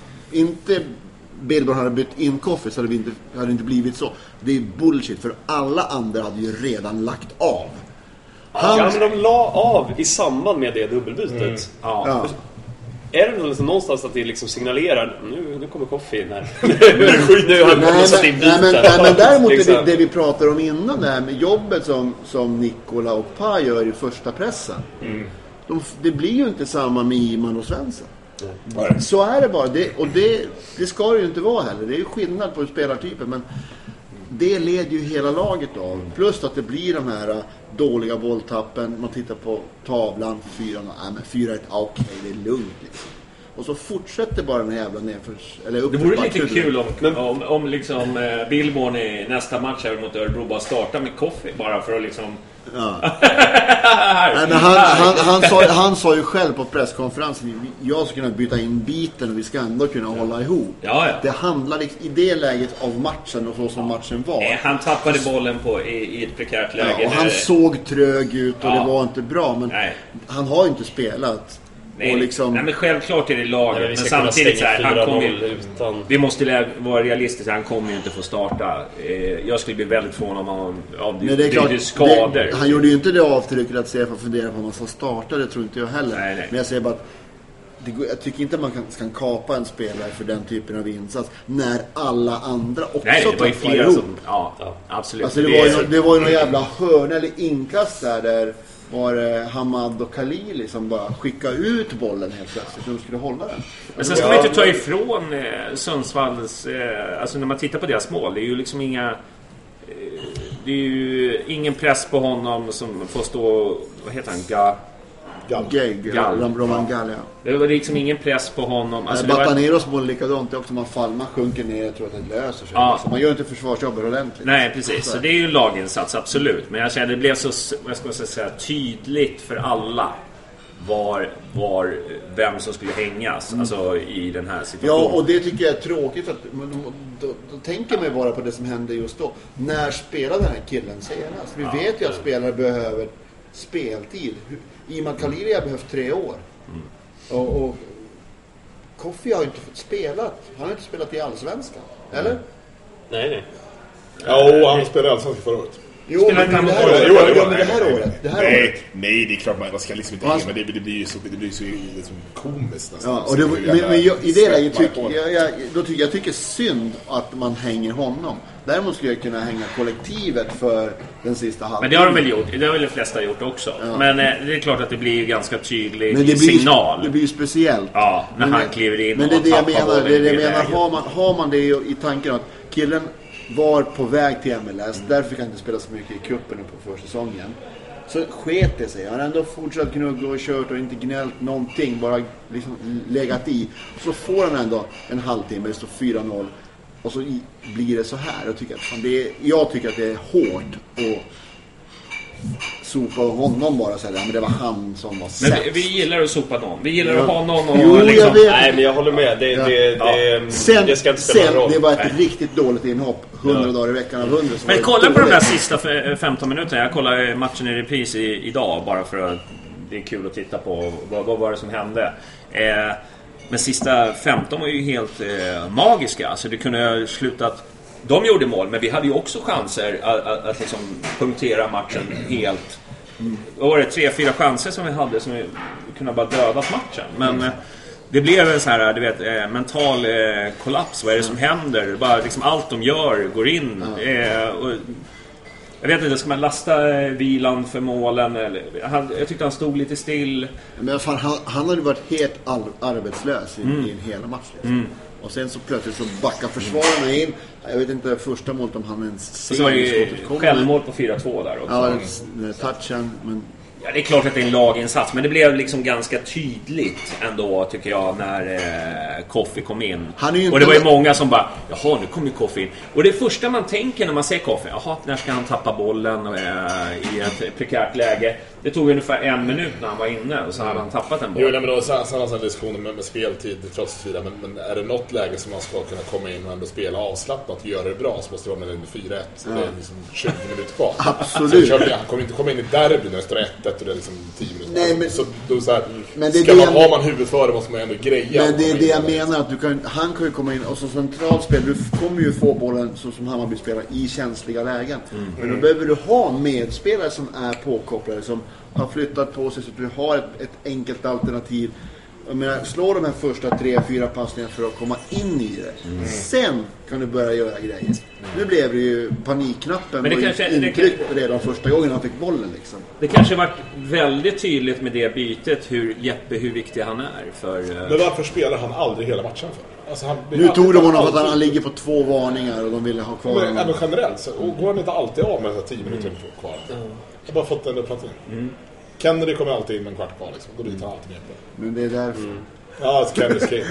inte Billborn hade bytt in Coffey så hade det inte, hade inte blivit så. Det är bullshit för alla andra hade ju redan lagt av. Han... Ja, men de la av i samband med det dubbelbytet. Mm. Ja. Ja. Är det liksom någonstans att det liksom signalerar nu, nu kommer Coffey in här. nu har nej, men, nej, men, nej, men däremot liksom. det, det vi pratar om innan det här med jobbet som, som Nikola och Pa gör i första pressen. Mm. De, det blir ju inte samma med Iman och Svensson. Mm. Så är det bara. Det, och det, det ska det ju inte vara heller. Det är ju skillnad på spelartyper. Men det leder ju hela laget av. Plus att det blir de här dåliga bolltappen. Man tittar på tavlan. fyra ett, okej, okay, det är lugnt liksom. Och så fortsätter bara den här jävla nedförs... Eller upp det vore lite kul om, men, om, om liksom eh, Billborn i nästa match här mot Örebro bara startar med Coffey. Bara för att liksom... Ja. Nej, men han, han, han, sa, han sa ju själv på presskonferensen jag ska kunna byta in biten och vi ska ändå kunna ja. hålla ihop. Ja, ja. Det handlar i det läget av matchen och så som ja. matchen var. Nej, han tappade bollen på, i, i ett prekärt läge. Ja, och han såg trög ut och ja. det var inte bra. Men Nej. han har ju inte spelat. Nej, och liksom... nej, men självklart är det laget. Nej, men samtidigt så här, han kommer ju, utan... vi måste vara realistiska. Han kommer ju inte få starta. Jag skulle bli väldigt förvånad om han av det, det, är klart, det skador. Det, han gjorde ju inte det avtrycket att se för att fundera på om man ska starta. Det tror inte jag heller. Nej, nej. Men jag säger bara att det, jag tycker inte att man kan, kan kapa en spelare för den typen av insats när alla andra också nej, det var ju flera som, ja, ja, absolut. Alltså det, det, var ju, det var ju någon jävla hörna eller inkast där där var det Hamad och Khalili som bara skickade ut bollen helt plötsligt när de skulle hålla den. Men sen ska man inte ta ifrån eh, Sundsvalls eh, alltså när man tittar på deras mål, det är ju liksom inga eh, det är ju ingen press på honom som får stå, vad heter han, Ga Gall. Gall. Roman Gall, ja. Det var liksom ingen press på honom. Alltså, Bataneros mål likadant. Det är också man faller, man sjunker ner. Jag tror att det löser sig. Ja. Alltså, man gör inte försvarsjobbet ordentligt. Nej, precis. Så det är ju en laginsats, absolut. Men jag känner det blev så, vad ska man säga, tydligt för alla var, var vem som skulle hängas mm. alltså, i den här situationen. Ja, och det tycker jag är tråkigt. Att, då, då, då tänker man bara på det som hände just då. När spelade den här killen senast? Vi ja. vet ju att spelare behöver speltid. Iman Khalili har behövt tre år. Mm. Och, och Coffey har ju inte fått spelat. Han har inte spelat i Allsvenskan. Eller? Mm. Nej, nej. Ja, han spelade i Allsvenskan förra året. Jo, men det här året. Jo, det var det här året. Det här nej, året. nej, det är klart man ska liksom inte alltså, men det, det blir ju så det blir så liksom komiskt nästan. Ja, och det, men, men jag, i det läget tycker jag, jag då tycker jag tycker synd att man hänger honom. Däremot skulle jag kunna hänga kollektivet för den sista halvan. Men det har de väl gjort. Det har väl de flesta gjort också. Ja. Men eh, det är klart att det blir ju ganska tydlig men det blir, signal. Det blir ju speciellt. Ja, när men han kliver in men det är och det jag tappar menar. Det är det jag i menar. Har man, har man det i tanken att killen var på väg till M L S, mm. därför kan han inte spela så mycket i cupen på försäsongen. Så sket det sig. Han har ändå fortsatt gnugga och kört och inte gnällt någonting, bara liksom legat i. Så får han ändå en halvtimme, det står fyra noll. Och så blir det så här. Jag tycker att, fan, det är, jag tycker att det är hårt och sopa honom bara så här, men det var han som var men sämst. vi, vi gillar att sopa någon. Vi gillar ja. att ha någon och jo, liksom... jag vet. Nej, men jag håller med. Det, ja. det, det, ja. sen, det ska inte spela sen, roll. det var ett Nej. riktigt dåligt inhopp. hundra ja. dagar i veckan av hundra. Men kolla på de där sista femton minuterna. Jag kollar matchen i repris i, idag bara för att det är kul att titta på vad, vad var det som hände. Eh, men sista femton var ju helt eh, magiska. Alltså det kunde ha slutat... De gjorde mål, men vi hade ju också chanser att, att, att liksom punktera matchen helt. Mm. Då var det tre, fyra chanser som vi hade som vi kunde bara dödat matchen. Men mm. det blev en så här, du vet, eh, mental eh, kollaps. Vad är det som händer? Bara liksom allt de gör går in. Eh, och, jag vet inte, ska man lasta eh, Wieland för målen? Eller, han, jag tyckte han stod lite still. Men fan, han, han hade varit helt all, arbetslös i, mm. i en hela match. Liksom. Mm. Och sen så plötsligt så backar försvararna in. Jag vet inte första målet om han ens ser. Så var det ju självmål på fyra två där också. Ja, den touchen, men... Ja, det är klart att det är en laginsats, men det blev liksom ganska tydligt ändå, tycker jag, när eh, Koffi kom in. Och det var ju många som bara, jaha, nu kommer ju Koffi in. Och det första man tänker när man ser Koffi, jaha, när ska han tappa bollen och, eh, i ett prekärt läge? Det tog ungefär en minut när han var inne och så hade han tappat en boll. Jo, nej, men då samma sån diskussion med, med speltid trots fyra, men, men är det något läge som man ska kunna komma in och ändå spela avslappnat och göra det bra, så måste det vara med fyra ett. Ja. Det är liksom tjugo minuter kvar. Absolut. Så, han kommer inte komma in i derby när det står ett ett och det är liksom tio minuter. Nej, men, så då så här, men det ska det man, jag, har man huvud för det måste man ändå greja. Men det är det jag menar, att du kan, han kan ju komma in och så centralt spel, du kommer ju få bollen så som Hammarby spelar i känsliga lägen. Mm. Men då behöver du ha medspelare som är påkopplade, som har flyttat på sig så att du har ett, ett enkelt alternativ. Jag menar, slå de här första tre, fyra passningarna för att komma in i det. Mm. Sen kan du börja göra grejer. Mm. Nu blev det ju panikknappen. Men det kanske intryck det kan... redan första gången han fick bollen liksom. Det kanske varit väldigt tydligt med det bytet hur Jeppe, hur viktig han är för... Men varför spelar han aldrig hela matchen för? Alltså han, nu tog de honom för att han ligger på två varningar och de ville ha kvar men, men generellt så går han inte alltid av med tio minuter mm. kvar. Mm. Jag har bara fått en uppfattning. Mm. Kennedy kommer alltid in med en kvart kvar liksom. Då byter han alltid med på. Men det är därför. Mm. Ja, det Kennedy ska in.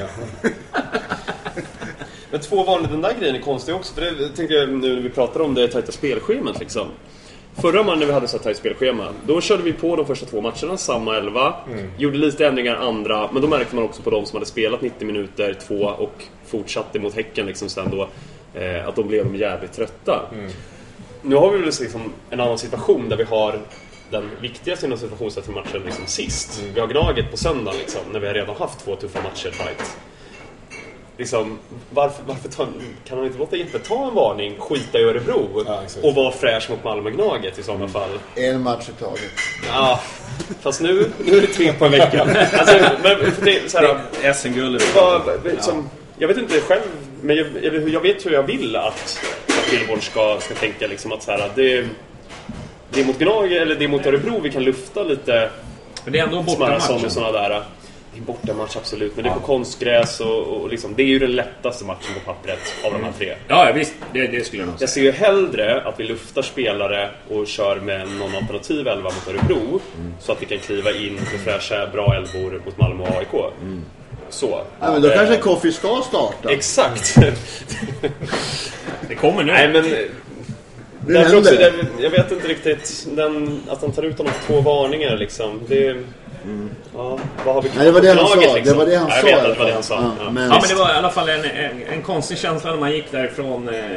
Men två vanligt, den där grejen är konstig också. För det tänkte jag nu när vi pratar om det tajta spelschemat liksom. Förra man när vi hade så tajt spelschema, då körde vi på de första två matcherna samma elva. Mm. Gjorde lite ändringar andra, men då märkte man också på de som hade spelat nittio minuter, två och fortsatte mot Häcken liksom sen då, eh, att de blev jävligt trötta. Mm. Nu har vi väl liksom en annan situation där vi har den viktigaste inom situationssätt för matchen liksom sist. Mm. Vi har Gnaget på söndag liksom, när vi har redan haft två tuffa matcher fight. Liksom, varför, varför ta, kan han inte låta Jeppe ta en varning, skita i Örebro ja, och vara fräsch mot Malmö Gnaget i sådana fall? En match i taget. Ja, fast nu, nu är det tre på en vecka. Alltså, men det, så här, S M-guld. Liksom, jag vet inte själv, men jag, jag vet hur jag vill att, att Billborn ska, ska tänka liksom att så här, det, det är mot Gnaget eller det är mot Örebro vi kan lufta lite. Men det är ändå bortamatch och sådana där. Det är en bortamatch absolut, men det är på konstgräs och, och liksom, det är ju den lättaste matchen på pappret av mm. de här tre. Ja, visst, det, det skulle jag nog säga. Jag ser ju hellre att vi luftar spelare och kör med någon alternativ elva mot Örebro mm. så att vi kan kliva in med fräscha bra elvor mot Malmö och A I K. Mm. Så. Ja, men då eh, kanske Koffi ska starta. Exakt. Det kommer nu. Nej, men det är också, det, jag vet inte riktigt den, att han tar ut honom två varningar liksom. Det mm. ja, vad har vi Nej, det var det han sa. Liksom? Det var det han ja, sa. Jag vet att det var det han sa. Ja, ja. Men... ja, men det var i alla fall en, en, en konstig känsla när man gick därifrån. Eh,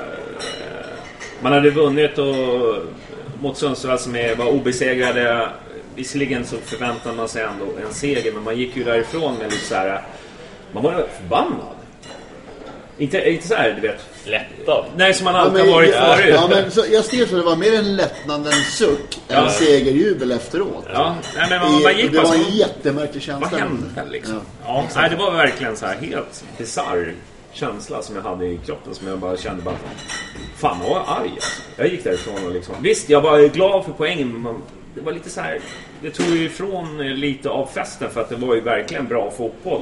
man hade vunnit och mot Sundsvall som är, var obesegrade. Visserligen så förväntade man sig ändå en seger, men man gick ju därifrån med lite så här, man var förbannad. Inte, inte så här, du vet, lättad. Nej, som man alltid ja, men, har varit ja, förut. Ja, men så, jag skrev så det var mer en lättnad än suck ja. än segerjubel efteråt. Ja, nej, men man, man gick det var som, en jättemärklig känsla. Vad hände liksom? Ja. Ja, nej, det var verkligen så här helt bizarr känsla som jag hade i kroppen, som jag bara kände bara, fan vad arg alltså. Jag gick därifrån och liksom, visst, jag var glad för poängen, men man, det var lite så här, det tog ju ifrån lite av festen, för att det var ju verkligen bra fotboll.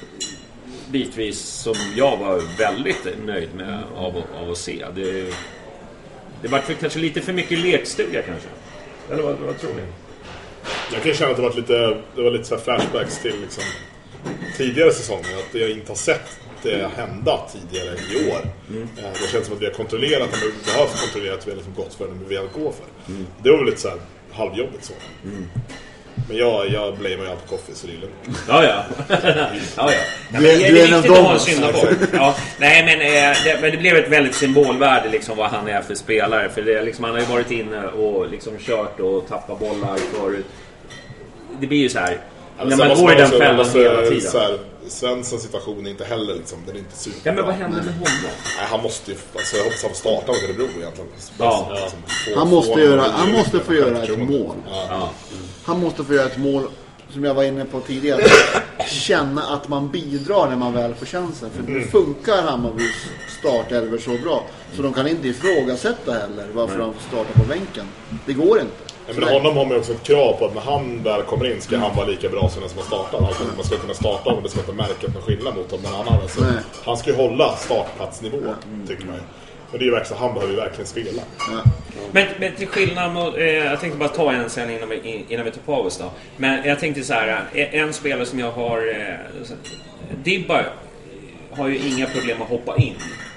Bitvis som jag var väldigt nöjd med av, av att se. Det, det var kanske lite för mycket lekstuga kanske. Eller vad, vad tror ni? Jag kan känna att det var lite, det var lite så här flashbacks till liksom tidigare säsonger. Att jag inte har sett det hända tidigare i år. Mm. Det känns som att vi har kontrollerat, men vi har kontrollerat vi har liksom gått för det vi vill gå för. Mm. Det var väl lite så här halvjobbigt så. Mm. Men jag, jag blamear ju allt på Coffey, så det är lugnt. Ja, ja. ja, ja. Du, det är, det är viktigt att ha en syndaboll. Ja. Nej, men, eh, det, men det blev ett väldigt symbolvärde liksom, vad han är för spelare. För det, liksom, han har ju varit inne och liksom, kört och tappat bollar förut. Det blir ju så här. Ja, när man går i den fällan hela tiden. Så här, Svenssons situation är inte heller liksom, den är inte super. Ja, men vad händer med honom? Nej, han måste ju, alltså, jag hoppas han får starta med Örebro egentligen. Ja. Liksom, få, han måste, få göra, han måste få göra ett mål. Ja. Ja. Han måste få göra ett mål, som jag var inne på tidigare, känna att man bidrar när man väl får chansen. För nu funkar Hammarbys startelver så bra, så de kan inte ifrågasätta heller varför mm. de startar på bänken. Det går inte. Ja, men honom har man också ett krav på att när han väl kommer in ska mm. han vara lika bra som den som har startat. Alltså, man ska kunna starta och det ska inte märka någon skillnad mot någon annan. Alltså, han ska ju hålla startplatsnivå, mm. tycker man ju. Men det är ju verkligen, han behöver ju verkligen spela. Ja. Men, men till skillnad mot, eh, jag tänkte bara ta en sen innan vi, innan vi tar paus då. Men jag tänkte så här, en spelare som jag har, eh, Dibba har ju inga problem att hoppa in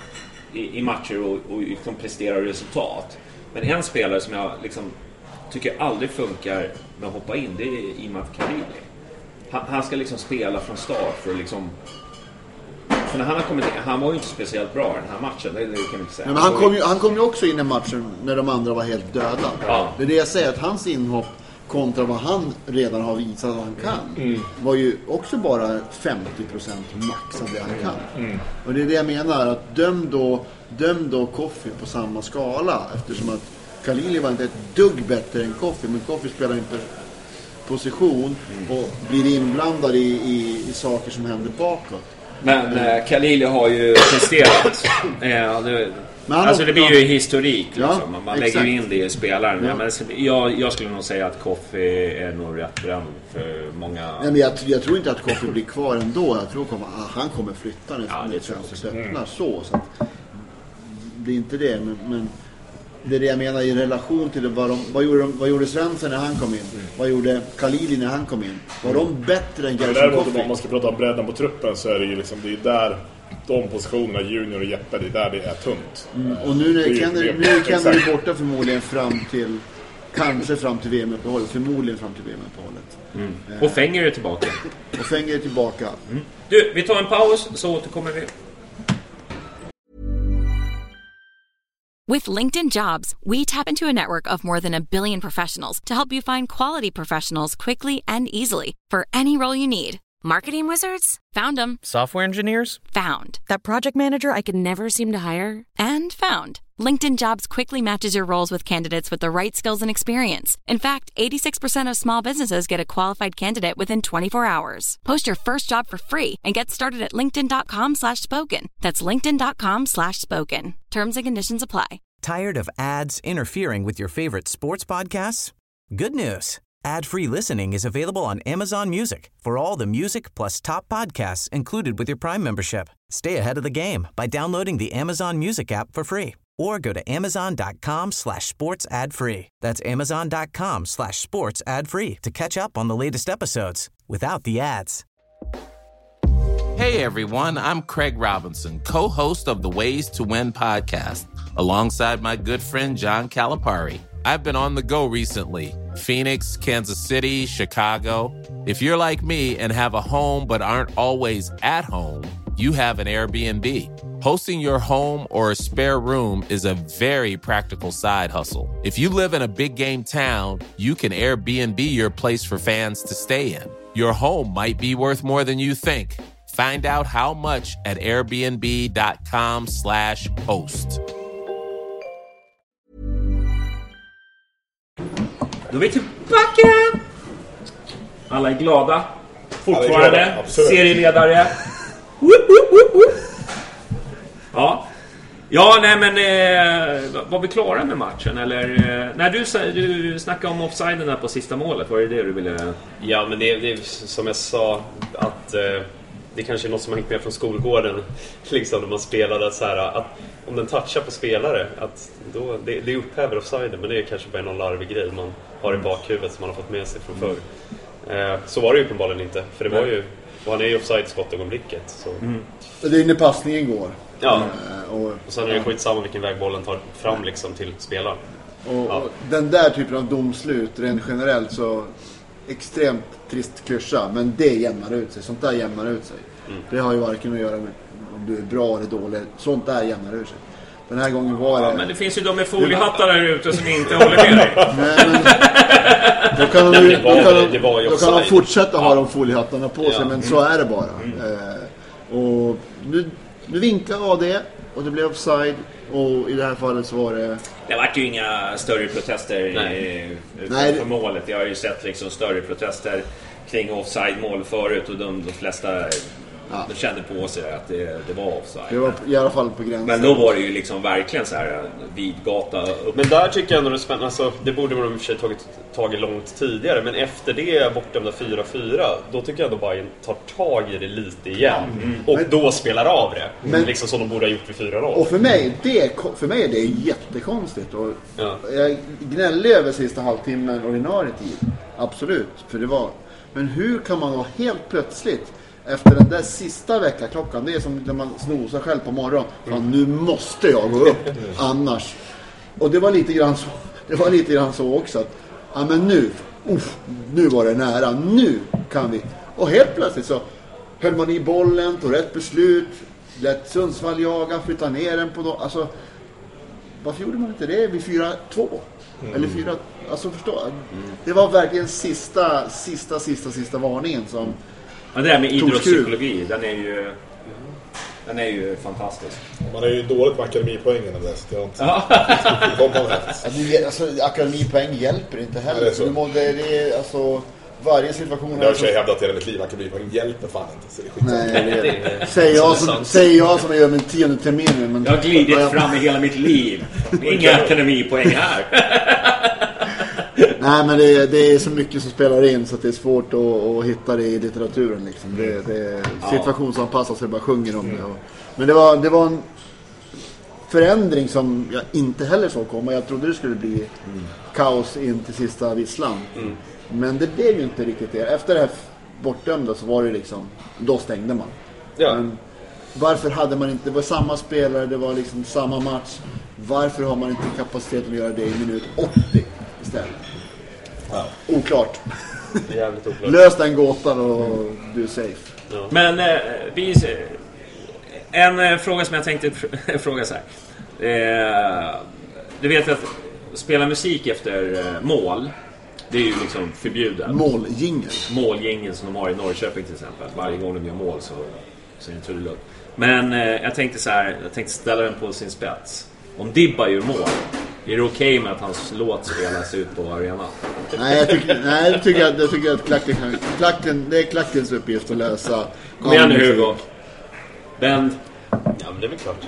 i, i matcher och, och liksom prestera resultat. Men en spelare som jag liksom tycker aldrig funkar med att hoppa in, det är Imad Khalili. Han, han ska liksom spela från start för att liksom... För när han har kommit in, han var ju inte speciellt bra i den här matchen, det, det kan vi inte säga. Men han kom, ju, han kom ju också in i matchen när de andra var helt döda. Ja. Det är det jag säger, att hans inhopp kontra vad han redan har visat att han kan mm. var ju också bara femtio procent max av det han kan. Mm. Och det är det jag menar, att döm då, döm då Coffey på samma skala, eftersom att Khalili var inte ett dugg bättre än Coffey, men Coffey spelar inte position och blir inblandad i, i, i saker som händer bakåt. Men eh, Khalili har ju presterat. eh, det, alltså det blir ju historik liksom. ja, man lägger exakt. ju in det i spelaren. Ja. Men jag, jag skulle nog säga att Coffey är nog rätt bränd för många. Nej, men jag, jag tror inte att Coffey blir kvar ändå. Jag tror att han kommer flytta när ja, det känns öppna mm. så, så att, det är inte det, men, men det är det jag menar i relation till det, vad, de, vad, gjorde de, vad gjorde Svensson när han kom in? Mm. Vad gjorde Khalili när han kom in? Var de bättre än Gerson Coffey? Om man ska prata om bredden på truppen, så är det ju liksom, det är där de positionerna, Junior och Jeppe, det är där det är tunt. Mm. Och nu när Kenner är borta förmodligen fram till, kanske fram till V M-uppehållet, förmodligen fram till V M-uppehållet. Mm. Och Fenger är tillbaka. Och Fenger är tillbaka. Mm. Du, vi tar en paus så återkommer vi. With LinkedIn Jobs, we tap into a network of more than a billion professionals to help you find quality professionals quickly and easily for any role you need. Marketing wizards? Found them. Software engineers? Found. That project manager I could never seem to hire? And found. LinkedIn Jobs quickly matches your roles with candidates with the right skills and experience. In fact, eighty-six percent of small businesses get a qualified candidate within twenty-four hours. Post your first job for free and get started at linkedin.com slash spoken. That's linkedin.com slash spoken. Terms and conditions apply. Tired of ads interfering with your favorite sports podcasts? Good news. Ad-free listening is available on Amazon Music for all the music plus top podcasts included with your Prime membership. Stay ahead of the game by downloading the Amazon Music app for free or go to amazon.com slash sports ad free. That's amazon.com slash sports ad free to catch up on the latest episodes without the ads. Hey everyone, I'm Craig Robinson, co-host of the Ways to Win podcast, alongside my good friend John Calipari. I've been on the go recently. Phoenix, Kansas City, Chicago. If you're like me and have a home but aren't always at home, you have an Airbnb. Hosting your home or a spare room is a very practical side hustle. If you live in a big game town, you can Airbnb your place for fans to stay in. Your home might be worth more than you think. Find out how much at airbnb.com slash host. Då är vi tillbaka! Alla är glada. Fortfarande. Ja, glada. Serieledare. Woop, woop, woop, woop. Ja. Ja, nej men eh, var vi klara med matchen? Eller, eh, när du, du snackade om offsiden där på sista målet, var det det du ville? Ja, men det, det är som jag sa, att eh, det kanske är något som har hängt med från skolgården. Liksom när man spelade så här, att om den touchar på spelare, att då, det, det upphäver offsiden, men det är kanske bara någon larvig grej man har i bakhuvudet som man har fått med sig från förr. Eh, så var det ju uppenbarligen inte, för det var ju, och han är ju offside skottögonblicket. Så. Mm. Det är när passningen går. Ja, och, och sen är det skitsamma vilken väg bollen tar fram liksom till spelaren. Och, Ja. och den där typen av domslut, rent generellt så extremt trist klyscha, men det jämnar ut sig. Sånt där jämnar ut sig. Mm. Det har ju varken att göra med om du är bra eller dålig. Sånt där jämnar ut sig. Den här gången var det... Ja, men det finns ju de med foliehattar där ute som inte håller med dig. Nej, men... Då kan de, ju, då kan de, då kan de fortsätta ha de foliehattarna på sig, ja. Men så är det bara. Mm. Eh, och nu, nu vinkar A D och det blev offside. Och i det här fallet så var det... Det var ju inga större protester Nej. i, Nej. för målet. Jag har ju sett liksom större protester kring offside-mål förut. Och de, de flesta ja. de kände på sig att det, det var offside. Det var i alla fall på gränsen. Men då var det ju liksom verkligen så här vid gata upp. Men där tycker jag ändå det är spännande. Alltså, det borde man i och för sig tagit, tagit långt tidigare. Men efter det bortdömda fyra fyra, då tycker jag att Bayern tar tag i det lite igen. Mm. Och men, då spelar av det. Men, liksom som de borde ha gjort vid fyra noll. Och för mig, det, för mig är det jättekonstigt. Och ja. Jag gnällde över sista halvtimmen ordinarie tid. Absolut, för det var... Men hur kan man vara helt plötsligt efter den där sista veckaklockan, det är som när man snosar själv på morgonen, fan, nu måste jag gå upp annars. Och det var lite grann så, det var lite grann så också att ja, men nu uff, nu var det nära, nu kan vi. Och helt plötsligt så höll man i bollen, tog rätt beslut, lät Sundsvall jaga, flytta ner den på då, alltså varför gjorde man inte det vid fyra två? Mm. Eller fyra, alltså förstå. Mm. Det var verkligen sista sista sista sista varningen som ja, det där med idrottspsykologi, den är ju den är ju fantastisk. Man är ju dåligt med akademipoängen av det, så det har inte ja. Alltså akademipoäng hjälper inte heller. Ja, det är så. Du må, det är, alltså varje situation. Jag har ju hävdat hela mitt liv, akademipoäng hjälper fan inte, så det är skit. Nej, det är, säger jag som säger jag som gör min tionde termin, men jag har glidit jag... fram i hela mitt liv. Inga akademipoäng här. Nej, men det är, det är så mycket som spelar in så att det är svårt att, att hitta det i litteraturen liksom. Det, det är situationsanpassat så det bara sjunger om det. Och, men det var, det var en förändring som jag inte heller såg komma. Jag trodde det skulle bli mm. kaos in till sista visslan. Mm. Men det blev ju inte riktigt det. Efter det här bortdömda så var det liksom, då stängde man. Ja. Men varför hade man inte, det var samma spelare, det var liksom samma match. Varför har man inte kapacitet att göra det i minut åttio istället? Ja. Oklart. Jävligt oklart. Lös den gåtan och du är safe. Ja. Men eh, vi, en eh, fråga som jag tänkte fråga så här. Eh, du vet att spela musik efter eh, mål, det är ju liksom förbjudet. Måljingel. Måljingel som de har i Norrköping till exempel. Varje gång de gör mål så, så är det trudelutt. Men eh, jag tänkte så här, jag tänkte ställa den på sin spets. Om Dibba gör mål, är det okej okay med att hans låt spelas ut på arenan? Nej, jag tycker, nej, jag tycker, att, jag tycker att klacken, klacken, det är klackens uppgift att lösa. Kom igen nu, Hugo. Bend. Ja, men det är väl klart.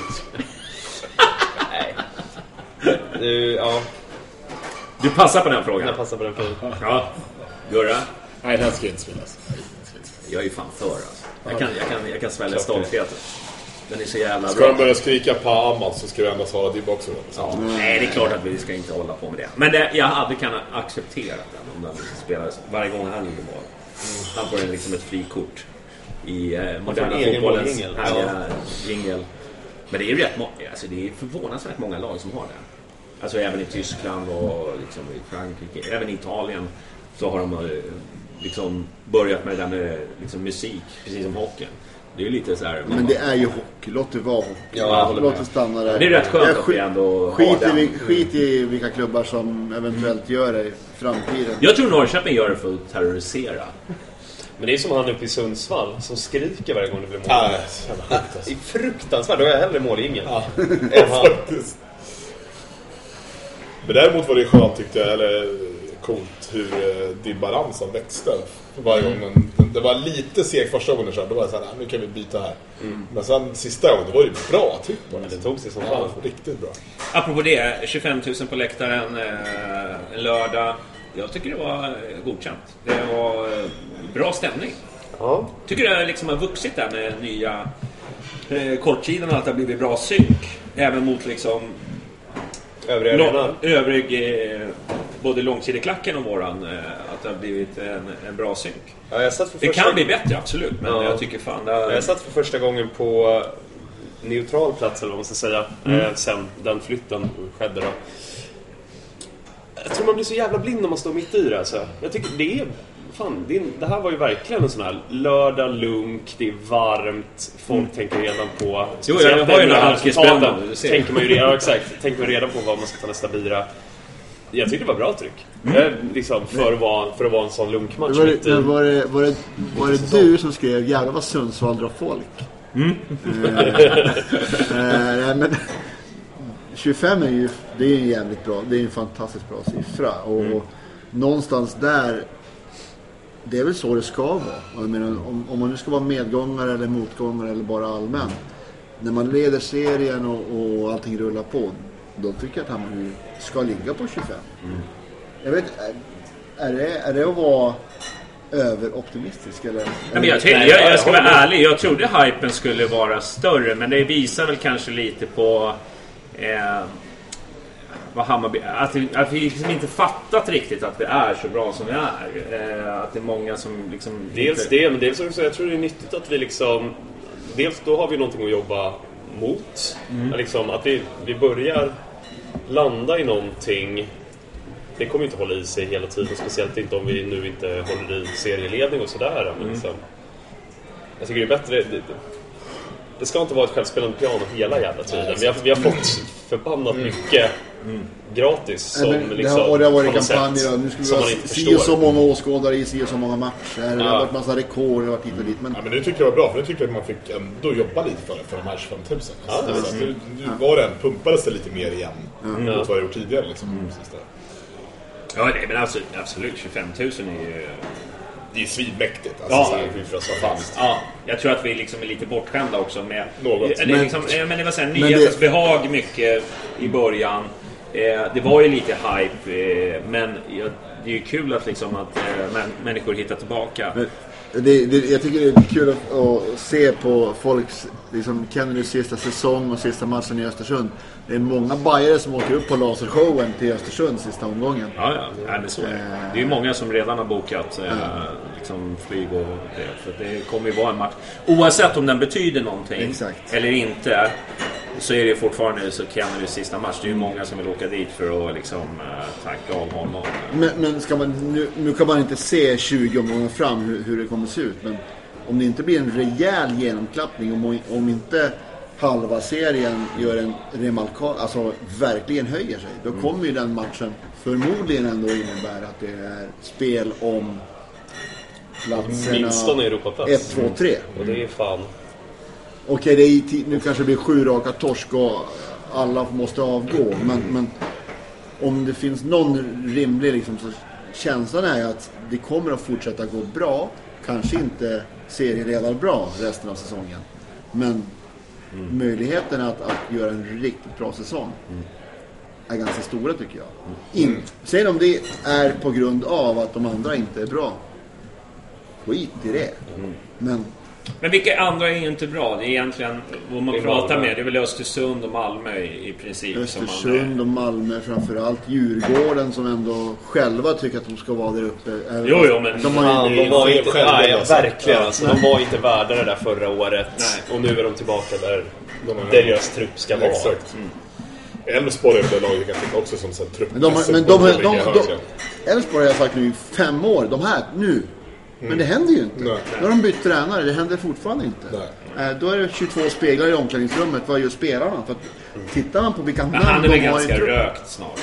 Nej. Du, ja. Du passar på den frågan? Jag passar på den frågan. Ja. Gurra? Nej, den ska inte spelas. Jag är ju fan för alltså. Jag kan, jag kan, jag kan svälja stoltheten. Den är så jävla ska bra. Ska de börja skrika på Amat så ska vi ändå svara Dibba också. Ja, mm. Nej, det är klart att vi ska inte hålla på med det. Men det, jag hade kunnat acceptera den om den spelades varje gång han gjorde mål. Mm. Han får liksom ett frikort i eh, moderna fotbollens härliga jingel. Men det är ju rätt må- alltså det är förvånansvärt många lag som har det. Alltså även i Tyskland och liksom i Frankrike, även i Italien så har de liksom börjat med det där med liksom musik, precis som hockeyn. Det är ju lite så här. Men det är ju hockey. Låt det vara hockey. Ja, låt det stanna där. Det är rätt skönt att vi ändå skit i, vi, skit i vilka klubbar som eventuellt gör det i framtiden. Jag tror Norrköping gör det för att terrorisera. Men det är som han uppe i Sundsvall som skriker varje gång det blir mål. Ja, det är fruktansvärt. Då är jag hellre mål i ingen. Ja, faktiskt. Men däremot var det skönt tyckte jag, eller coolt hur Dibba Ramsson växte varje gång. Den, det var lite seg första gången sedan. Då var det så här, nu kan vi byta här. Mm. Men sen sista gången, då var det bra typ. Det tog sig som fan. Ja, riktigt bra. Apropå det, tjugofem tusen på läktaren en lördag. Jag tycker det var godkänt. Det var bra stämning. Ja. Tycker det liksom har vuxit där med nya eh, kortsidorna, att det har blivit bra synk. Även mot liksom övriga lång, övrig eh, både långsideklacken och våran, eh, att det har blivit en, en bra synk. Ja, jag satt för det första... kan bli bättre, absolut. Men ja. jag tycker fan det... Jag satt för första gången på neutral plats eller vad man ska säga, mm. eh, sen den flytten skedde då. Jag tror man blir så jävla blind när man står mitt i det. Alltså. Jag tycker det är... Fan, det, är, det här var ju verkligen en sån här lördag lunk, det är varmt, folk mm. tänker redan på... Jo, jag har ju några alkisbrännan. Tänker man ju redan, ja, exakt, tänker man redan på vad man ska ta nästa bira. Jag tyckte det var bra tryck. Mm. Liksom, för, att vara, för att vara en sån lunkmatch. Var det, var det, var det, var det du som skrev jävlar vad Sundsvall drar folk? Mm. äh, äh, men tjugofem är ju, det är en jävligt bra, det är en fantastiskt bra siffra. Och mm. någonstans där, det är väl så det ska vara. Jag menar, om, om man nu ska vara medgångare eller motgångare eller bara allmän. När man leder serien och, och allting rullar på, då tycker jag att Hammarby ska ligga på tjugofem. Mm. Jag vet, är, är, det, är det att vara överoptimistisk? Eller? Men jag, jag, jag, jag ska vara ärlig, jag trodde hypen skulle vara större, men det visar väl kanske lite på eh, vad Hammarby, att vi, att vi liksom inte fattat riktigt att vi är så bra som vi är. Eh, att det är många som liksom... Dels inte... det, men dels också, jag tror det är nyttigt att vi liksom... Dels då har vi någonting att jobba mot. Mm. Liksom, att vi, vi börjar landa i någonting. Det kommer inte hålla i sig hela tiden, speciellt inte om vi nu inte håller i serieledning och sådär. Men liksom, jag tycker det är bättre... Det, det ska inte vara ett självspelande piano hela jävla tiden. Vi har, vi har fått förbannat mycket mm. gratis som men, liksom, det har, och det har varit kampanjer. Nu skulle vi ha si så många åskådare i si så många matcher. Ja. Det har varit massa rekord, det har varit hit och dit. Men... Ja, men det tyckte jag var bra, för nu tyckte jag att man fick ändå jobba lite för, för de här tjugofem tusen. Alltså, ja, alltså, nu, nu var den, pumpades det lite mer igen mm. mot vad jag gjort tidigare. Liksom, mm. Ja, nej, men alltså, absolut, tjugofem tusen är ju... Det är ju svinmäktigt. Alltså, ja, så här, så fast. Ja, jag tror att vi liksom är lite bortskämda också med... Något. Det, men, liksom, men det var så här, nyhetens det... behag mycket i början. Eh, det var ju lite hype, eh, men ja, det är ju kul att, liksom, att eh, män, människor hittar tillbaka. Men, det, det, jag tycker det är kul att, att se på folks liksom, Kennedys sista säsong och sista matchen i Östersund. Det är många bajare som åker upp på lasershowen till Östersund sista omgången. Ja, ja. ja det, är så. Eh, det är ju många som redan har bokat eh, ja. liksom flyg och det. För det kommer ju vara en match. Oavsett om den betyder någonting Exakt. eller inte, så är det fortfarande så Kennedys sista match. Det är ju många som vill åka dit för att liksom, äh, tacka av honom. Men, men ska man, nu, nu kan man inte se tjugo omgångar fram hur, hur det kommer se ut. Men om det inte blir en rejäl genomklappning, om, om inte halva serien gör en remarkabel, alltså verkligen höjer sig, då kommer mm. ju den matchen förmodligen ändå innebära att det är spel om platserna minst i Europaplats. ett, två, tre. Och det är fan... Okej, det är, nu kanske det blir sju raka torsk och alla måste avgå. Men, men om det finns någon rimlig liksom, så känslan är att det kommer att fortsätta gå bra. Kanske inte serien redan bra resten av säsongen. Men mm. möjligheten att, att göra en riktigt bra säsong mm. är ganska stora, tycker jag. Mm. In, sen om det är på grund av att de andra inte är bra, skit i det. Mm. Men Men vilka andra är inte bra? Det är egentligen vad man pratar med. Det är väl Östersund och Malmö i, i princip. Östersund och Malmö framförallt. Djurgården som ändå själva tycker att de ska vara där uppe. Jo, jo, men de, har ju, de var inte själva. Nej, alltså. Verkligen. Alltså, de var inte värda det där förra året. Nej. Och nu är de tillbaka där de deras trupp ska vara. Exakt. Mm. Elfsborg är det laget jag tycker också som sen trupp. Men de, men de, de, de, Elfsborg har jag sagt nu i fem år. De här, nu. Men mm. det händer ju inte. Nej. Då har de bytt tränare, det händer fortfarande inte. Eh, då är det tjugotvå speglar i omklädningsrummet. Vad gör spelarna? För att, mm. tittar man på vilka namn de har... Han är väl ganska rökt snart.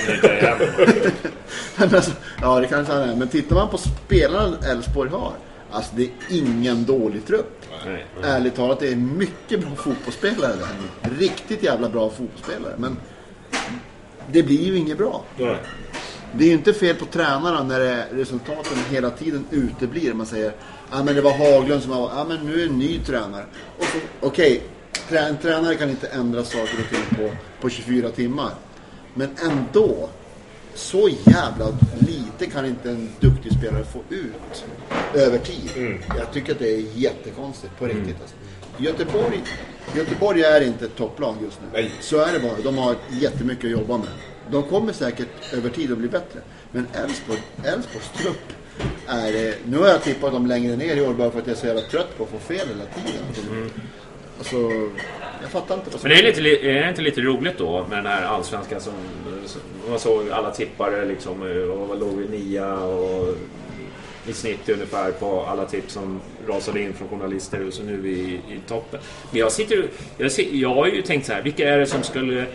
alltså, ja, det kanske han är. Men tittar man på spelarna Elfsborg har, alltså det är ingen dålig trupp. Nej, nej. Ärligt talat, det är mycket bra fotbollsspelare där. Riktigt jävla bra fotbollsspelare. Men det blir ju inget bra. Nej. Det är ju inte fel på tränarna när det resultaten hela tiden uteblir. Man säger, ja ah, men det var Haglund som var, ja ah, men nu är en ny tränare. Okej, okay, en tränare kan inte ändra saker och ting på, på tjugofyra timmar. Men ändå, så jävla lite kan inte en duktig spelare få ut över tid. Mm. Jag tycker att det är jättekonstigt på riktigt. Mm. Alltså. Göteborg, Göteborg är inte ett topplag just nu. Nej. Så är det bara, de har jättemycket att jobba med. De kommer säkert över tid att bli bättre. Men Elfsborg, Elfsborgs trupp är... Nu har jag tippat dem längre ner i år bara för att jag är så jävla trött på att få fel hela tiden. Mm. Alltså, jag fattar inte. Men det är, lite, är det inte lite roligt då med den här allsvenskan som man såg alla tippare liksom, och vad låg vi nia och i snitt ungefär på alla tips som rasade in från journalister, och så nu är vi i, i toppen. Men jag sitter jag, jag har ju tänkt så här, vilka är det som skulle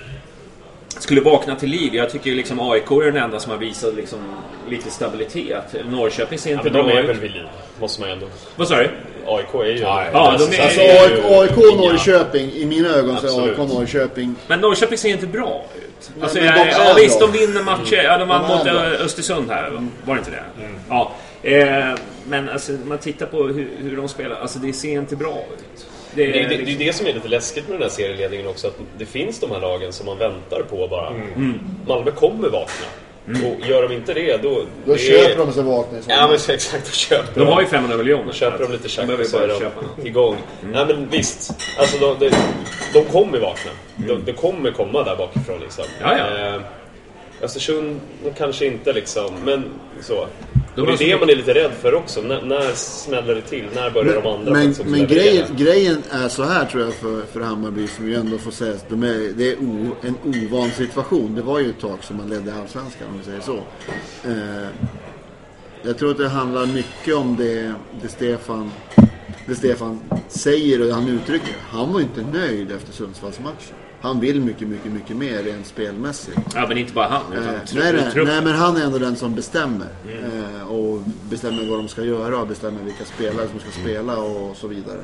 skulle vakna till liv? Jag tycker liksom A I K är den enda som har visat liksom lite stabilitet. Norrköping ser inte ja, bra de är ut. väl vid liv, måste man ändå. Vad sa du? A I K är ju... Ja, ja, de är, alltså, A I K och Norrköping, i mina ögon så är A I K och Norrköping. Men Norrköping ser inte bra ut. Nej, alltså, de jag, ja, visst, bra. de vinner matcher. Ja, de vann De mot bra. Östersund här. Var det inte det? Mm. Ja. Eh, men alltså, man tittar på hur, hur de spelar. Alltså, det ser inte bra ut. Det är det, det, liksom... det, är det som är lite läskigt med den här serieledningen också, att det finns de här lagen som man väntar på bara. Mm. Malmö kommer vakna. Mm. Och gör de inte det, då... Då det köper är... de sig vakna. Ja, men exakt, då köper de. De har ju femhundra miljoner. Då köper de lite tjack och så är de igång. Mm. Nej, men visst. Alltså, de, de, de kommer vakna. Mm. De, de kommer komma där bakifrån, liksom. Ja, ja. Eh, Östersund kanske inte, liksom, men så... De och det är det mycket... man är lite rädd för också. När, när smäller det till? När börjar men, de andra? Men, men grejen, grejen, grejen är så här, tror jag, för, för Hammarby, som vi ändå får säga, de är, det är o, en ovan situation. Det var ju ett tag som man ledde allsvenskan, om vi säger så. Eh, jag tror att det handlar mycket om det, det Stefan det Stefan säger och han uttrycker. Han var inte nöjd efter Sundsvallsmatchen. Han vill mycket, mycket, mycket mer rent spelmässigt. Ja, men inte bara han. Utan eh, tro, nej, nej, tro. nej, men han är ändå den som bestämmer. Mm. Eh, och bestämmer vad de ska göra och bestämmer vilka spelare som ska spela och så vidare.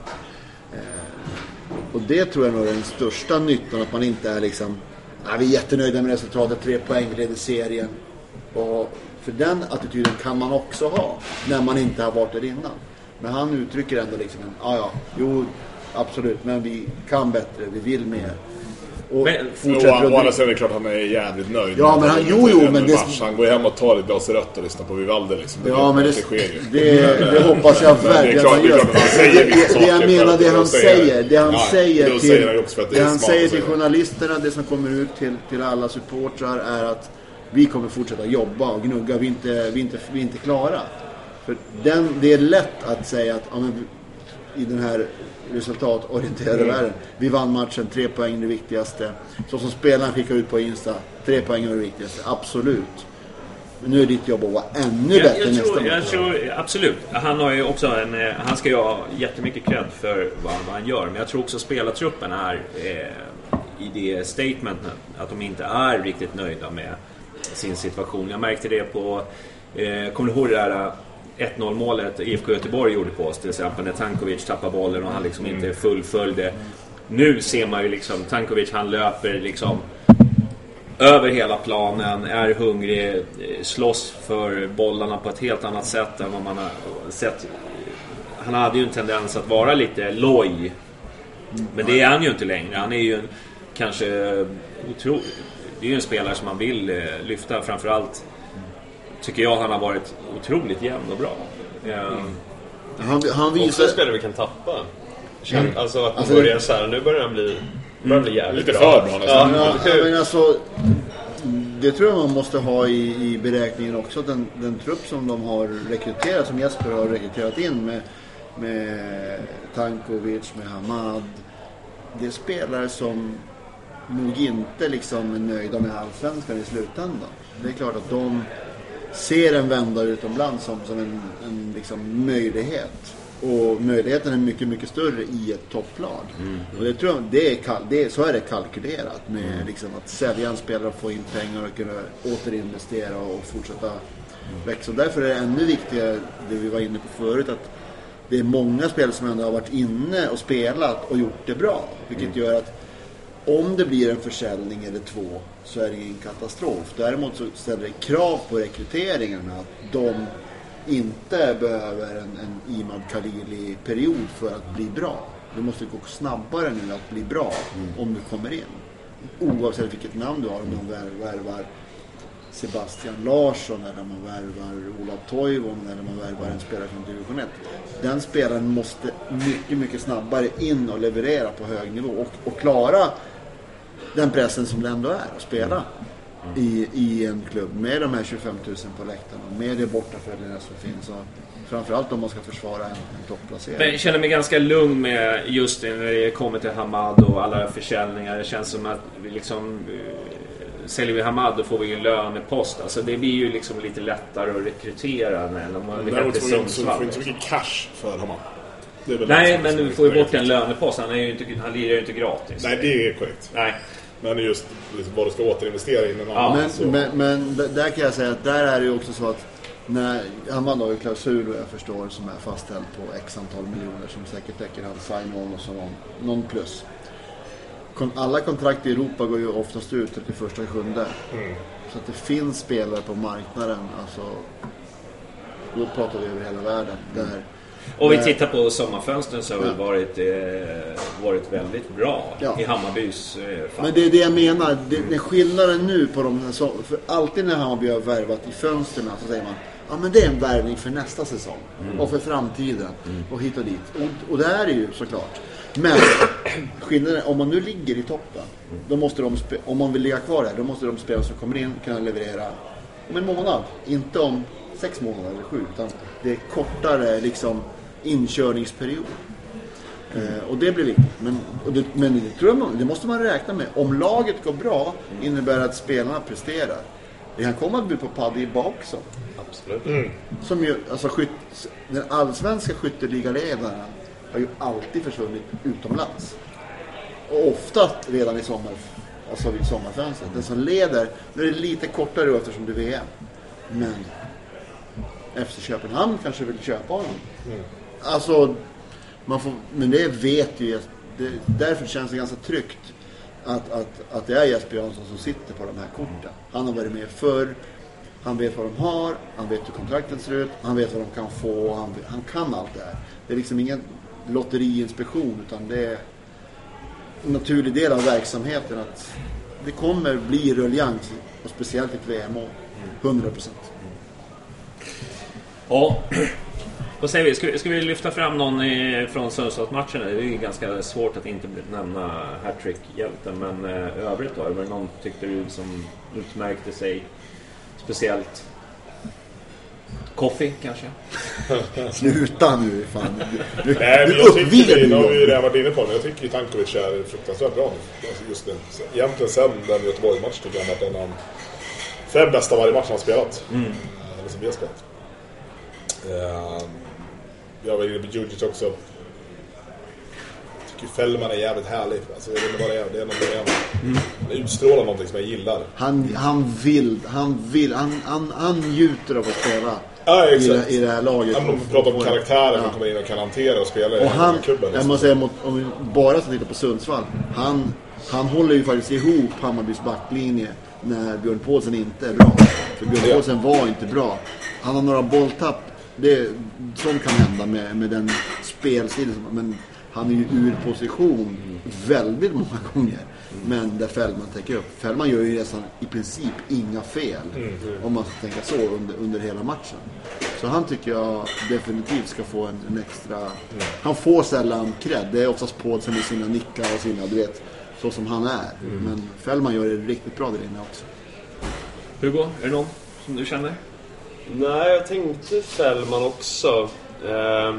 Eh, och det tror jag nog är den största nyttan, att man inte är liksom, nej, vi är jättenöjda med resultatet, tre poäng, vi leder serien. Och för den attityden kan man också ha när man inte har varit där innan. Men han uttrycker ändå liksom, ja ja, jo absolut, men vi kan bättre, vi vill mer. Och men, fortsätter å andra sidan är det klart att han är jävligt nöjd. Ja, men han, jo, jo, men det... Han går hem och tar ett glas rött och lyssnar på Vivaldi liksom. Det, ja, men det, det sker ju. Det, det hoppas jag verkligen att han gör. Det, det jag menar, det han säger, det han säger till, det han säger till journalisterna, det som kommer ut till, till alla supportrar, är att vi kommer fortsätta jobba och gnugga, vi är inte, vi är inte, vi är inte klara. För den, det är lätt att säga att ja, men, i den här resultatorienterade mm. världen, vi vann matchen, tre poäng är det viktigaste. Så som spelarna skickar ut på Insta, tre poäng är det viktigaste, absolut. Men nu är ditt jobb att vara ännu jag, bättre jag nästa tror, match. jag tror, absolut. Han har ju också en, han ska ju ha jättemycket cred för vad, vad han gör. Men jag tror också spelartruppen är eh, i det statementet att de inte är riktigt nöjda med sin situation. Jag märkte det på, eh, kommer du ihåg det där ett noll målet I F K Göteborg gjorde på oss, till exempel när Tankovic tappar bollen och han liksom mm. inte fullföljde. Nu ser man ju liksom Tankovic, han löper liksom över hela planen, är hungrig, slåss för bollarna på ett helt annat sätt än vad man har sett. Han hade ju en tendens att vara lite loj, men det är han ju inte längre. Han är ju en, kanske otroligt, det är ju en spelare som man vill lyfta, framförallt tycker jag han har varit otroligt jämn och bra. Mm. Han, han visar... Också spelare vi kan tappa. Mm. Alltså att man alltså, börjar så här, nu börjar han bli, börjar bli jävligt lite bra. för bra nästan. Ja, ja, men alltså, det tror jag man måste ha i, i beräkningen också. Den, den trupp som de har rekryterat, som Jesper har rekryterat in med, med Tankovic, med Hamad. Det är spelare som nog inte liksom är nöjda med allsvenskan i slutändan. Det är klart att de ser en vända utomlands som, som en, en liksom möjlighet. Och möjligheten är mycket, mycket större i ett topplag. Mm. Och det tror jag, det är, det är, så är det kalkylerat med mm. liksom att sälja en spelare och få in pengar och kunna återinvestera och fortsätta mm. växa. Och därför är det ännu viktigare, det vi var inne på förut, att det är många spelare som ändå har varit inne och spelat och gjort det bra. Vilket mm. gör att om det blir en försäljning eller två så är det ingen katastrof. Däremot så ställer det krav på rekryteringarna att de inte behöver en, en Imad Khalili-period för att bli bra. Det måste gå snabbare nu att bli bra mm. om du kommer in. Oavsett vilket namn du har, om man värvar Sebastian Larsson eller man värvar Ola Toivon eller man värvar en spelare från division ett. Den spelaren måste mycket, mycket snabbare in och leverera på hög nivå och, och klara den pressen som det ändå är att spela mm. i, i en klubb med de här tjugofem tusen på läktarna, med det bortaföljarna som finns, och framförallt om man ska försvara en, en topplacering. Men jag känner mig ganska lugn med just när det kommer till Hamad och alla försäljningar. Det känns som att vi liksom säljer vi Hamad då får vi ju lönepost. Alltså det blir ju liksom lite lättare att rekrytera än om man Däremot får vi inte så mycket cash för Hamad. Nej, men du får ju bort en lönepost. Han, är ju inte, han lirar ju inte gratis. Nej, det är korrekt. Nej. Men just liksom, vad du ska återinvestera in en ja, annan. Men, så. men, men där kan jag säga att där är det ju också så att när Hamad har ju klausul och jag förstår som är fastställd på x antal miljoner som säkert täcker hans sign-on och så någon, någon plus. Alla kontrakt i Europa går ju oftast ut till första sjunde. Mm. Så att det finns spelare på marknaden, alltså då pratar vi över hela världen. Där, och vi där, tittar på sommarfönstren så har det ja. varit, eh, varit väldigt bra ja. i Hammarbys eh, fall. Men det är det jag menar, det, det skillnaden nu på de här, så, för alltid när Hammarby har värvat i fönstren så säger man ja men det är en värvning för nästa säsong mm. och för framtiden mm. och hit och dit. Och, och det är det ju såklart. Men skillnaden, om man nu ligger i toppen då måste de, om man vill ligga kvar där, då måste de spelare som kommer in kunna leverera om en månad, inte om sex månader eller sju, utan det är kortare liksom inkörningsperiod. Mm. Eh, och det blir viktigt. Men, och det, men det, tror jag, det måste man räkna med. Om laget går bra innebär att spelarna presterar. Det kan komma att bli på Paddy också. Absolut. Mm. Som ju, alltså, skytt, den allsvenska skytteligaledaren har ju alltid försvunnit utomlands. Och ofta redan i sommar, alltså vid sommarfönstret. Den som leder, nu är det lite kortare eftersom det är V M. Men efter Köpenhamn kanske vill köpa honom. Mm. Alltså, man får, men det vet ju, det, därför känns det ganska tryggt att, att, att det är Jesper Jansson som sitter på de här korten. Han har varit med förr, han vet vad de har, han vet hur kontrakten ser ut, han vet vad de kan få, han, han kan allt det här. Det är liksom ingen lotteriinspektion, utan det är en naturlig del av verksamheten att det kommer bli ruljans, och speciellt i ett V M, hundra procent. Ja, vad säger vi? Ska, ska vi lyfta fram någon i, från Sundsvallsmatchen? Det är ju ganska svårt att inte nämna hattrick-hjälten, men eh, övrigt då? Var det någon tyckte du som utmärkte sig speciellt? Coffee kanske? Sluta nu, fan. Du, Nej, men du jag tycker det, nu har vi ju redan varit inne på det, men jag tycker Tankovic är fruktansvärt bra. Alltså just det. Egentligen sen den Göteborg-match tycker jag att den är fem bästa varje match han har spelat. Mm. Eller som vi har spelat. Uh, jag var inne på Djurdjic också. Jag tycker Fällman är jävligt härlig. Alltså, jag vet inte vad det är. Det är någonting mm. Han utstrålar någonting som jag gillar. Han, han vill, han vill, han, han, han njuter av att spela ja, i, det, i det här laget. Han pratar om karaktärer som ja. kommer in och kan hantera och spela och i han, klubben. Jag måste säga, om vi bara ska titta på Sundsvall, han, han håller ju faktiskt ihop Hammarbys backlinje när Björn Paulsen inte är bra. För Björn ja. Paulsen var inte bra. Han har några bolltapp. Det som kan hända med, med den spelstilen, men han är ju ur position väldigt många gånger. Men där Fällman täcker upp. Fällman gör ju nästan i princip inga fel mm. om man ska tänka så under, under hela matchen. Så han tycker jag definitivt ska få en, en extra mm. han får sällan cred. Det är oftast Paulsen med sina nickar och sina, du vet, så som han är. Mm. Men Fällman gör det riktigt bra där inne också. Hugo, är det någon som du känner? Nej, jag tänkte Fällman också. Eh,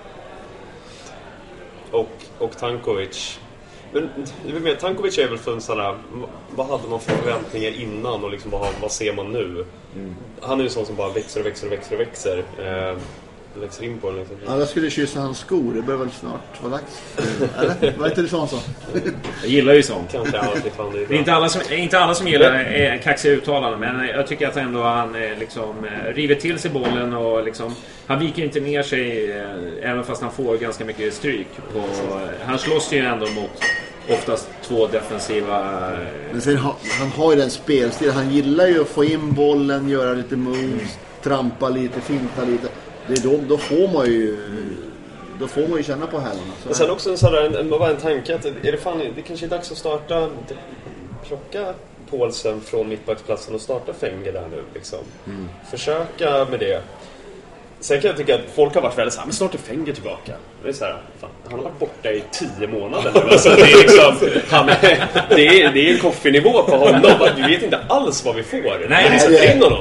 och, och Tankovic. Men det med, Tankovic är väl för en sån där, vad hade man för förväntningar innan och liksom vad, vad ser man nu? Mm. Han är ju sån som bara växer och växer och växer och växer. Eh, växer in på den liksom. Alla skulle kyssa hans skor, det bör väl snart vara dags. Eller? Vad heter det sånt så? Jag gillar ju sånt. Kanske alltid fan det är det är inte alla som, inte alla som gillar eh, kaxiga uttalanden, men jag tycker att ändå han eh, liksom eh, river till sig bollen och liksom, han viker inte ner sig eh, även fast han får ganska mycket stryk. På, eh, han slåss ju ändå mot oftast två defensiva... Eh, men sen, han, han har ju den spelstilen, han gillar ju att få in bollen, göra lite moves, trampa lite, finta lite. Det är då, då får man ju då får man ju känna på hälarna. Men sen också en sån där, en, bara en tanke att är det fan, det kanske är dags att starta, plocka Paulsen från mittbacksplatsen och starta Fenger där nu liksom. Mm. Försöka med det. Sen kan jag tycka att folk har varit väldigt såhär, men snart är Fenger tillbaka. Det är så här, fan, han har varit borta i tio månader nu. Alltså, det är liksom, han, det är, det är en koffeinivå på honom. Vi vet inte alls vad vi får. Nej, vi sätter in honom.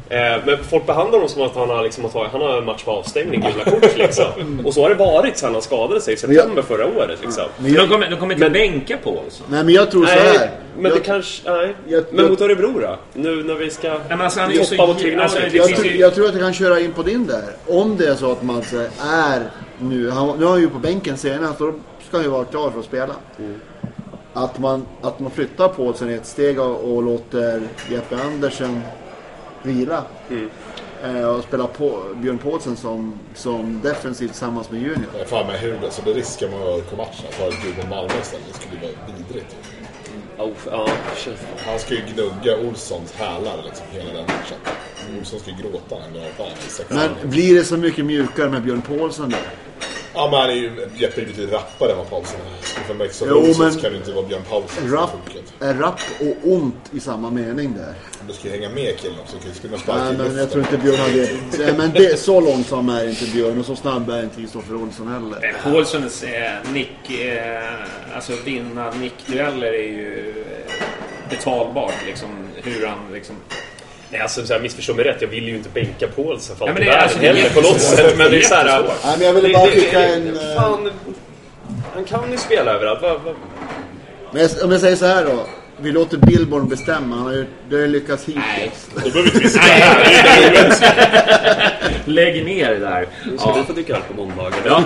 Eh, men folk behandlar honom som att han har, liksom, att han har en match på avstängning, gula kort liksom. Och så har det varit så han skadade sig i september jag, förra året liksom. Men jag, de kommer, de kommer inte men, bänka på alltså. Nej, men jag tror så här. Men jag, det kanske, nej. Jag, men jag, mot Örebro då? Nu när vi ska nej, alltså, han är hoppa mot Trignan. Alltså, jag, jag, jag tror att jag kan köra in på din där. Om det är så att man är nu, han, nu är han ju på bänken senast, då ska han ju vara klar för att spela. Mm. Att man, att man flyttar på sig ett steg och, och låter Jeppe Andersen vila. Mm. Eh, och spela på Björn Paulsen som, som defensivt tillsammans med Junior. Jag är fan med Hugo, så det riskar man att på matchen. Att ha ett gud med Malmö istället, det skulle vara vidrigt. Oh, ja, han ska ju gnugga Olssons hälar liksom, hela den matchen. Olsson ska ju gråta när han går av. Men blir det så mycket mjukare med Björn Paulsen där? Ja, men han är ju jättevidligt rappare än vad Paulsen är. För mig så Olsson kan det inte vara Björn Paulsen. Rapp, är rapp och ont i samma mening där. Du ska ju hänga med killen också. Skulle Nej, men jag tror inte Björn hade... Nej, men det, så långsam är inte Björn och så snabb är inte Kristoffer Olsson heller. Paulsons eh, nick, eh, alltså vinna nickdueller är ju eh, betalbart liksom, hur han liksom... Nej, alltså så här, missförstå mig rätt, jag vill ju inte bänka Paulsen för allt ja, det där alltså, heller på något sätt, men det är så här... Nej, men jag ville bara skicka en... Fan, han kan ju spela överallt, va, va? Men jag, om jag säger så här då, vi låter Billborn bestämma, han har ju, det har lyckats hittills. Då behöver vi inte sitta här. Lägg ner det där. Nu ska ja. vi få dyka upp på måndagar. Ja.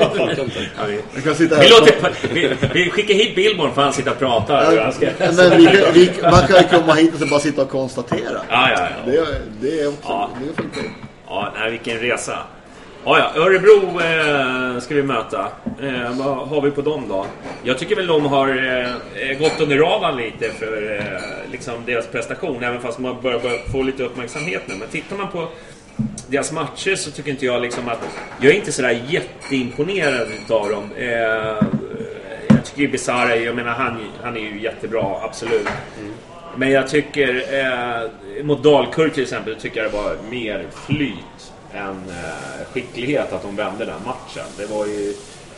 Jag kan sitta här. Vi, låter, vi, vi skickar hit Billborn för han sitter och pratar. Ja, ska... men vi, vi, man kan ju komma hit och bara sitta och konstatera. Ja, ja, ja. Det, det är också ja. det är fint. Ja, nej, vilken resa. Ja, ja, Örebro eh, ska vi möta. Eh, vad har vi på dem då? Jag tycker väl de har eh, gått under radarn lite för eh, liksom deras prestation, även fast man börjar, börjar få lite uppmärksamhet nu. Men tittar man på deras matcher så tycker inte jag liksom att... Jag är inte sådär jätteimponerad av dem. Eh, jag tycker Besara, jag menar han, han är ju jättebra, absolut. Mm. Men jag tycker eh, mot Dalkurd till exempel tycker jag det var mer flyt än eh, skicklighet att de vände den matchen. Det var ju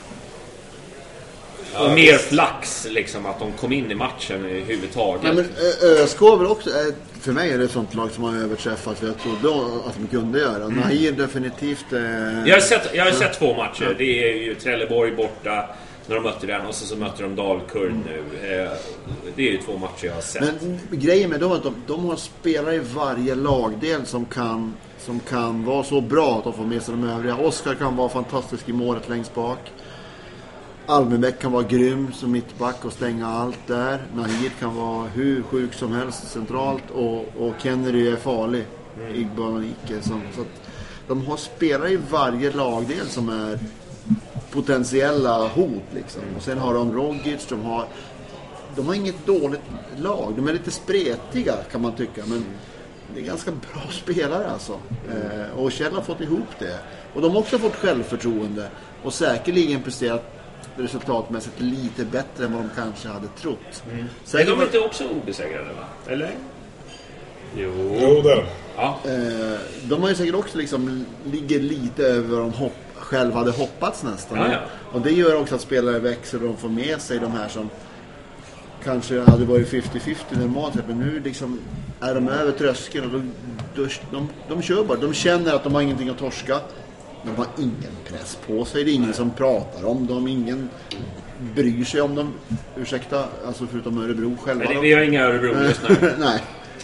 ja, mer visst. Flax liksom att de kom in i matchen överhuvudtaget. Ja, men ÖSK väl också, för mig är det ett sånt lag som har överträffat för jag trodde att de kunde göra. Mm. Nahir definitivt... Eh, jag har sett, jag har sett två matcher. Ja. Det är ju Trelleborg borta när de mötte den och så, så mötte de Dalkurd nu. Det är ju två matcher jag har sett. Men grejen med dem är att de, de har spelare i varje lagdel som kan, som kan vara så bra att de får med sig de övriga. Oskar kan vara fantastisk i målet längst bak. Almenbäck kan vara grym som mittback och stänga allt där. Nahid kan vara hur sjuk som helst centralt och, och Kennedy är farlig. Mm. Igban och Ike. Så, så att de har spelare i varje lagdel som är potentiella hot liksom. Och sen har de Rogic, de har de har inget dåligt lag. De är lite spretiga kan man tycka, men det är ganska bra spelare alltså. Eh, och Kjell har fått ihop det. Och de har också fått självförtroende och säkerligen presterat resultatmässigt lite bättre än vad de kanske hade trott. Mm. Är de inte också obesegrade, va? Eller? Jo, jo det. Ja. Eh, de har ju säkert också liksom ligger lite över vad de hopp, själv hade hoppats nästan. Ja, ja. Och det gör också att spelare växer och de får med sig de här som kanske hade varit femtio femtio normalt, men nu liksom är de över tröskeln och de, de, de, de kör bara. De känner att de har ingenting att torska. De har ingen press på sig. Det är ingen som pratar om dem. Ingen bryr sig om dem. Ursäkta, alltså förutom Örebro själva. Nej, vi har inga Örebro just nu. Nej.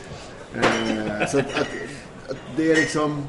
Eh, så att, att, att det är liksom...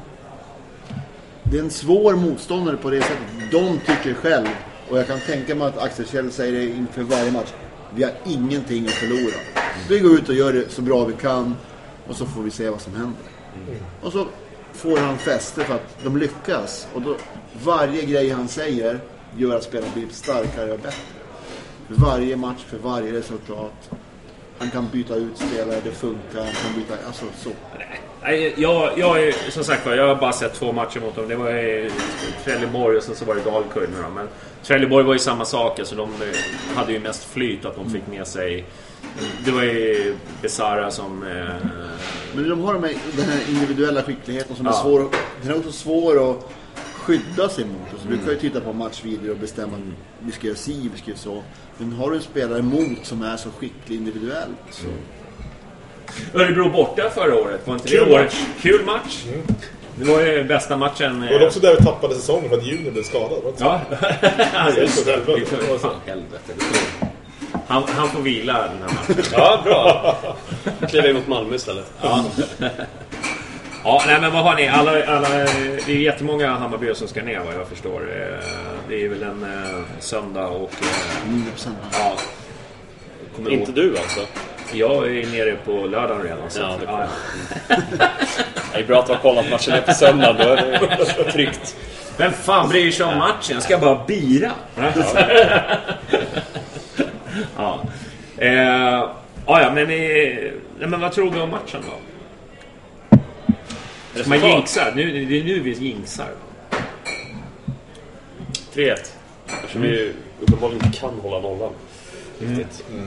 Det är en svår motståndare på det sättet. De tycker själv. Och jag kan tänka mig att Axel Kjell säger det inför varje match. Vi har ingenting att förlora. Vi går ut och gör det så bra vi kan. Och så får vi se vad som händer. Mm. Och så får han fäste för att de lyckas. Och då, varje grej han säger gör att spelarna blir starkare och bättre. För varje match, för varje resultat. Han kan byta ut spelare, det funkar. Han kan byta, alltså så. Nej, jag, jag är, som sagt, jag har bara sett två matcher mot dem. Det var i Trelleborg och sen så var det Dalkurd. Men Trelleborg var ju samma sak. Alltså de hade ju mest flyt att de fick med sig. Det var ju Besara som... Eh... Men de har med den här individuella skickligheten som ja. är svår. Den är också svår att skydda sig mot. Så mm. du kan ju titta på matchvideo och bestämma att vi ska göra si, vi ska göra så. Men har du en spelare emot som är så skicklig individuellt så... Örebro borta förra året. Var inte Kul det året? match. Kul match. Mm. Det var ju bästa matchen. Det var också där vi tappade säsongen för att Juni blev skadad. Ja. Helvete. Helvete. Han, han får vila den här matchen. Ja, bra. Kliva in mot Malmö istället. Ja. Ja, nej, men vad har ni? Alla, alla, det är jättemånga Hammarbyar som ska ner, vad jag förstår. Det är väl en eh, söndag och... Eh, ja. Kommer inte du alltså? Jag är nere på lördagen redan. Så ja, det, ja. Det är bra att du har kollat matchen på söndag. Då är det tryggt. Men fan bryr sig om matchen? Ska jag bara bira? Ja. Ja. Eh, ja, men, eh, men vad tror du om matchen då? Man jinxar. Nu, det är nu vi jinxar. tre ett. Eftersom mm. vi uppenbarligen inte kan hålla nollan. Riktigt. Mm.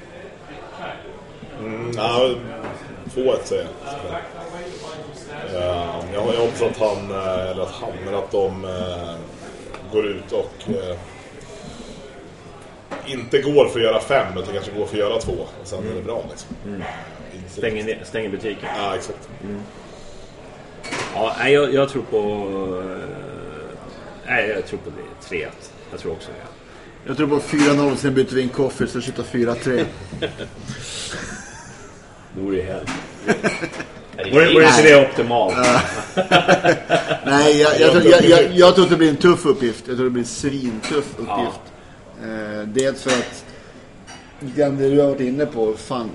Mm, ja, två ett säger jag. Uh, jag, jag hoppas att han, eller att han, men att de uh, går ut och uh, inte går för att göra fem, utan kanske går för att göra två. Och sen mm. är det bra liksom. Mm. Stänger, stänger butiken. Ja, exakt. Mm. Ja, jag, jag tror på nej, jag tror på det tre ett. Jag tror också det. Jag tror på fyra noll, sen byter vi in Coffee så skjuter fyra tre. Då är det helt. Var det inte det optimalt? Nej, jag, jag, jag, jag, jag, jag tror att det blir en tuff uppgift. Jag tror det blir en svintuff uppgift. Ja. Eh, dels för att det du har varit inne på, fan,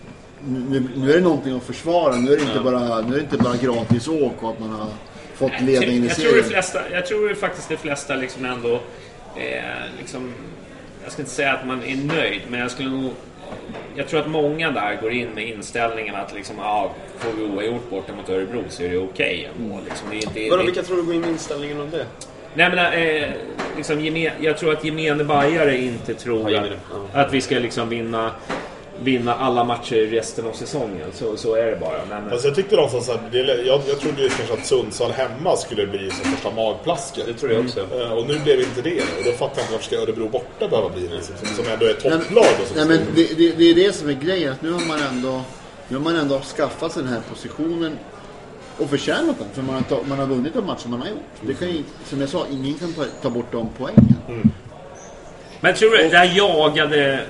nu, nu är det någonting att försvara. Nu är det inte, ja. bara, nu är det inte bara gratis åk och att man har fått leda in i jag tror, flesta, jag tror faktiskt de flesta liksom ändå eh, liksom, jag ska inte säga att man är nöjd, men jag skulle nog, jag tror att många där går in med inställningen att liksom, ja, får vi oavgjort borta mot Örebro så är det okej okay. liksom, det är inte, Vadå, vilka tror du går in med inställningen om det? Nej, men eh, liksom, geme, jag tror att gemene bajare inte tror ja, att, ja. att vi ska liksom vinna vinna alla matcher resten av säsongen. Så, så är det bara. Men, alltså, jag tyckte någonstans att det, jag, jag trodde kanske att Sundsvall hemma skulle bli som första magplasket. Det tror jag också. Mm. Och nu blev inte det. Och då fattar jag inte varför ska Örebro borta behöva bli liksom, som ändå är topplag. Och så. Nej, men det, det, det är det som är grejen. Att nu har man ändå nu har man ändå skaffat sig den här positionen och förtjänat den. För man har, ta, man har vunnit de matcher man har gjort. Det kan ju, som jag sa, ingen kan ta, ta bort de poängen. Mm. Men tror du, det här jagade...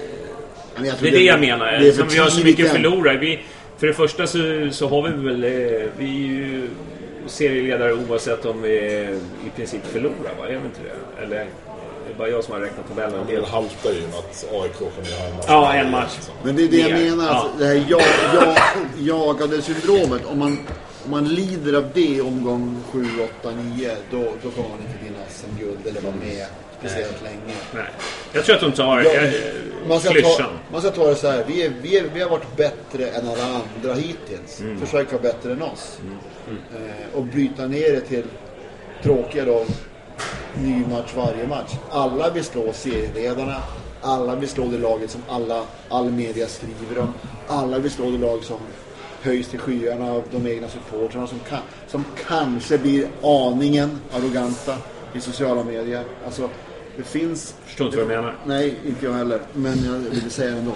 Det är det, det jag menar. Det som vi har så mycket förlorare. Vi, för det första så, så har vi väl... Vi är ju serieledare oavsett om vi i princip förlorar, va? Jag vet inte det. Eller det är bara jag som har räknat tabellen. Det haltar ju att A I K kommer ha en match. Ja, en match. Men det är det jag menar. Ja. Alltså, det här jag, jag, jagade syndromet. Om man, om man lider av det omgång sju, åtta, nio, då, då kommer man inte vinna S M-guld eller vara med speciellt Nej. länge. Nej. Jag tror att de tar ja, man, ska ta, man ska ta det så här. Vi, är, vi, är, vi har varit bättre än alla andra hittills. Mm. Försök vara bättre än oss. Mm. Mm. Eh, och bryta ner det till tråkiga då, ny match varje match. Alla vill slå serieledarna. Alla vill slå det laget som alla, all media skriver om. Alla vill slå det lag som höjs till skyarna av de egna supportrarna som, kan, som kanske blir aningen arroganta i sociala medier. Alltså, det finns... Förstår inte vad du menar. Nej, inte jag heller. Men jag vill säga ändå.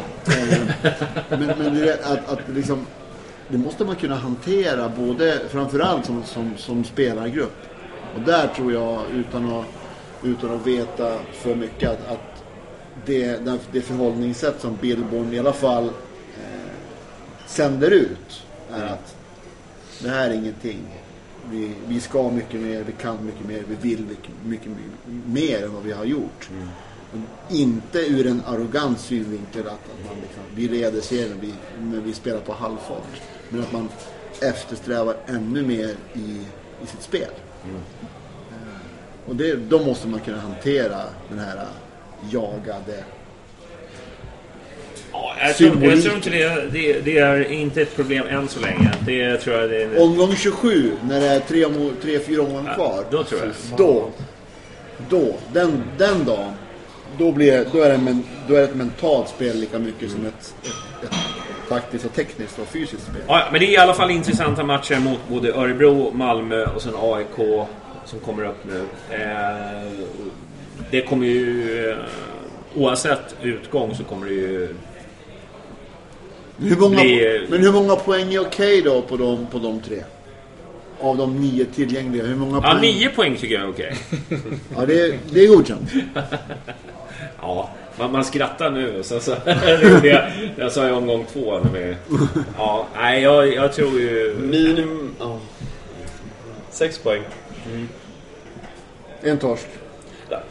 men, men det är att, att liksom, det måste man kunna hantera både, framförallt som, som, som spelargrupp. Och där tror jag, utan att, utan att veta för mycket, att, att det, det förhållningssätt som Billborn i alla fall eh, sänder ut är att det här är ingenting. Vi, vi ska mycket mer, vi kan mycket mer, vi vill mycket, mycket, mycket mer än vad vi har gjort. Mm. Inte ur en arrogant synvinkel att, att man liksom, vi leder serien, vi, men vi spelar på halvfart. Men att man eftersträvar ännu mer i, i sitt spel. Mm. Och det, då måste man kunna hantera den här jagade ja, jag, tror, jag tror inte det, det, det är inte ett problem än så länge. Det tror jag det är... Omgång tjugosju, när det är tre, tre fyra omgångar kvar. Ja, då tror jag. Då, då den, den dagen, då, blir, då, är det men, då är det ett mentalt spel lika mycket mm. som ett, ett, ett faktiskt och tekniskt och fysiskt spel. Ja, men det är i alla fall intressanta matcher mot både Örebro, Malmö och sen A I K som kommer upp nu. Eh, det kommer ju, oavsett utgång så kommer det ju Hur många, bli... Men hur många poäng är okej då på de, på de tre? Av de nio tillgängliga, hur många poäng? Ja, nio poäng tycker jag är okej. Ja, det, det är godkänt. Ja, man, man skrattar nu. Så, så, det, jag sa i omgång två. När vi, ja, nej, jag, jag tror ju... Minimum... Oh. Sex poäng. Mm. En torsk. Där.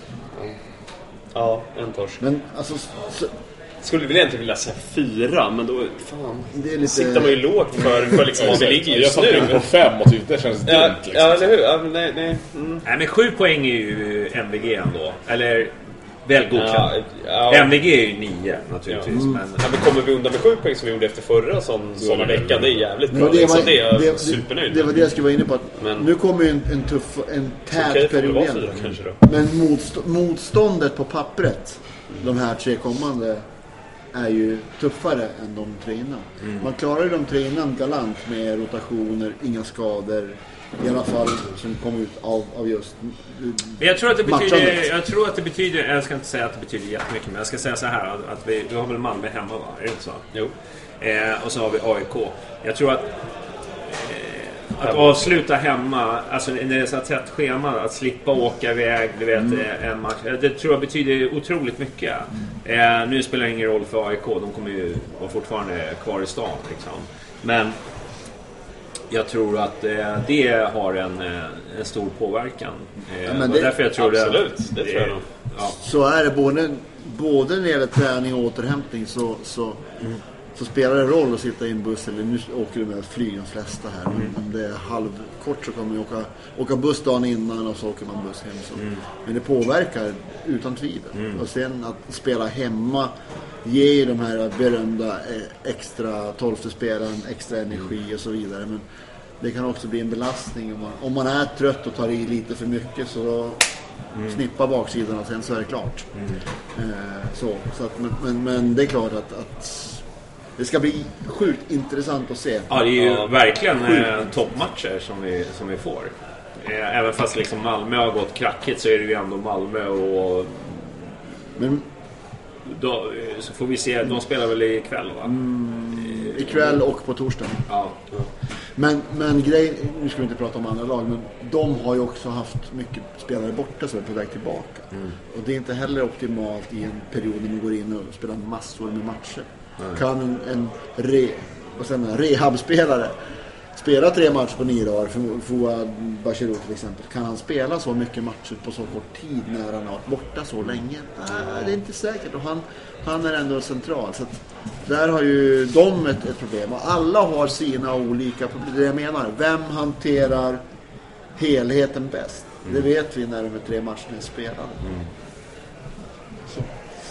Ja, en torsk. Men alltså... Så... Skulle väl egentligen vilja säga fyra, men då fan, det är lite... siktar man ju lågt för, för liksom vad vi ligger just jag nu. Jag satt på fem och tyckte det känns ja, dumt. Liksom. Ja, eller hur? Ja, nej, nej. Mm. nej, men sju poäng är ju M V G ändå. Eller väl godkänt. Ja, ja. M V G är ju nio naturligtvis. Ja. Mm. Men... Ja, men kommer vi undan med sju poäng som vi gjorde efter förra sån, såna veckan, det är jävligt bra. Det, liksom. var, det är jag det, supernöjd. Det var det jag skulle vara inne på. Att men... Nu kommer ju en, en tuff, en tät okay, period igen. fyra, kanske då. Men motstå, motståndet på pappret, de här tre kommande, är ju tuffare än de tre innan. Mm. Man klarar ju de tre innan galant med rotationer, inga skador. I alla fall som kom ut av, av just men jag tror att det betyder matchandet. jag tror att det betyder jag ska inte säga att det betyder jättemycket, men jag ska säga så här att, att vi, vi har väl Malmö hemma, va? Är det inte så? Jo. Eh, och så har vi A I K. Jag tror att eh, att avsluta hemma, alltså när det är så här tätt schema, att slippa åka iväg, du vet, mm. en match, det tror jag betyder otroligt mycket. Mm. Eh, nu spelar det ingen roll för A I K, de kommer ju vara fortfarande kvar i stan liksom. Men jag tror att eh, det har en, en stor påverkan. Eh, ja, men det, därför jag tror absolut, det, det, det tror jag nog. Ja. Så är det både, både när det gäller träning och återhämtning så, så, mm. så spelar det roll att sitta i en buss, eller nu åker du med att flyga de flesta här. Mm. Om det är halvkort så kommer man åka, åka buss dagen innan och så åker man buss hem. Så. Mm. Men det påverkar utan tvivel. Mm. Och sen att spela hemma ger de här berömda extra tolfte spelaren extra energi och så vidare. Men det kan också bli en belastning om man, om man är trött och tar i lite för mycket, så då mm. snippa baksidan och sen så är det klart. Mm. Eh, så, så att, men, men, men det är klart att, att det ska bli sjukt intressant att se. Ja, det är ju ja, verkligen eh, toppmatcher som vi, som vi får. Eh, även fast liksom Malmö har gått krackigt så är det ju ändå Malmö och... Men då, så får vi se, de spelar väl ikväll, va? Mm, ikväll och på torsdag. Ja. Men, men grej, nu ska vi inte prata om andra lag, men de har ju också haft mycket spelare borta som är på väg tillbaka. Mm. Och det är inte heller optimalt i en period när man går in och spelar massor med matcher. Mm. Kan en, en, re, vad säger man, rehabspelare spela tre matcher på nio dagar, för Fouad Bachirou till exempel, kan han spela så mycket matcher på så kort tid när han har varit borta så länge? Nej, det är inte säkert, och han, han är ändå central, så att där har ju de ett, ett problem, och alla har sina olika problem. Det jag menar, vem hanterar helheten bäst? Mm. Det vet vi när de är tre matcherna är spelade. Mm. Så.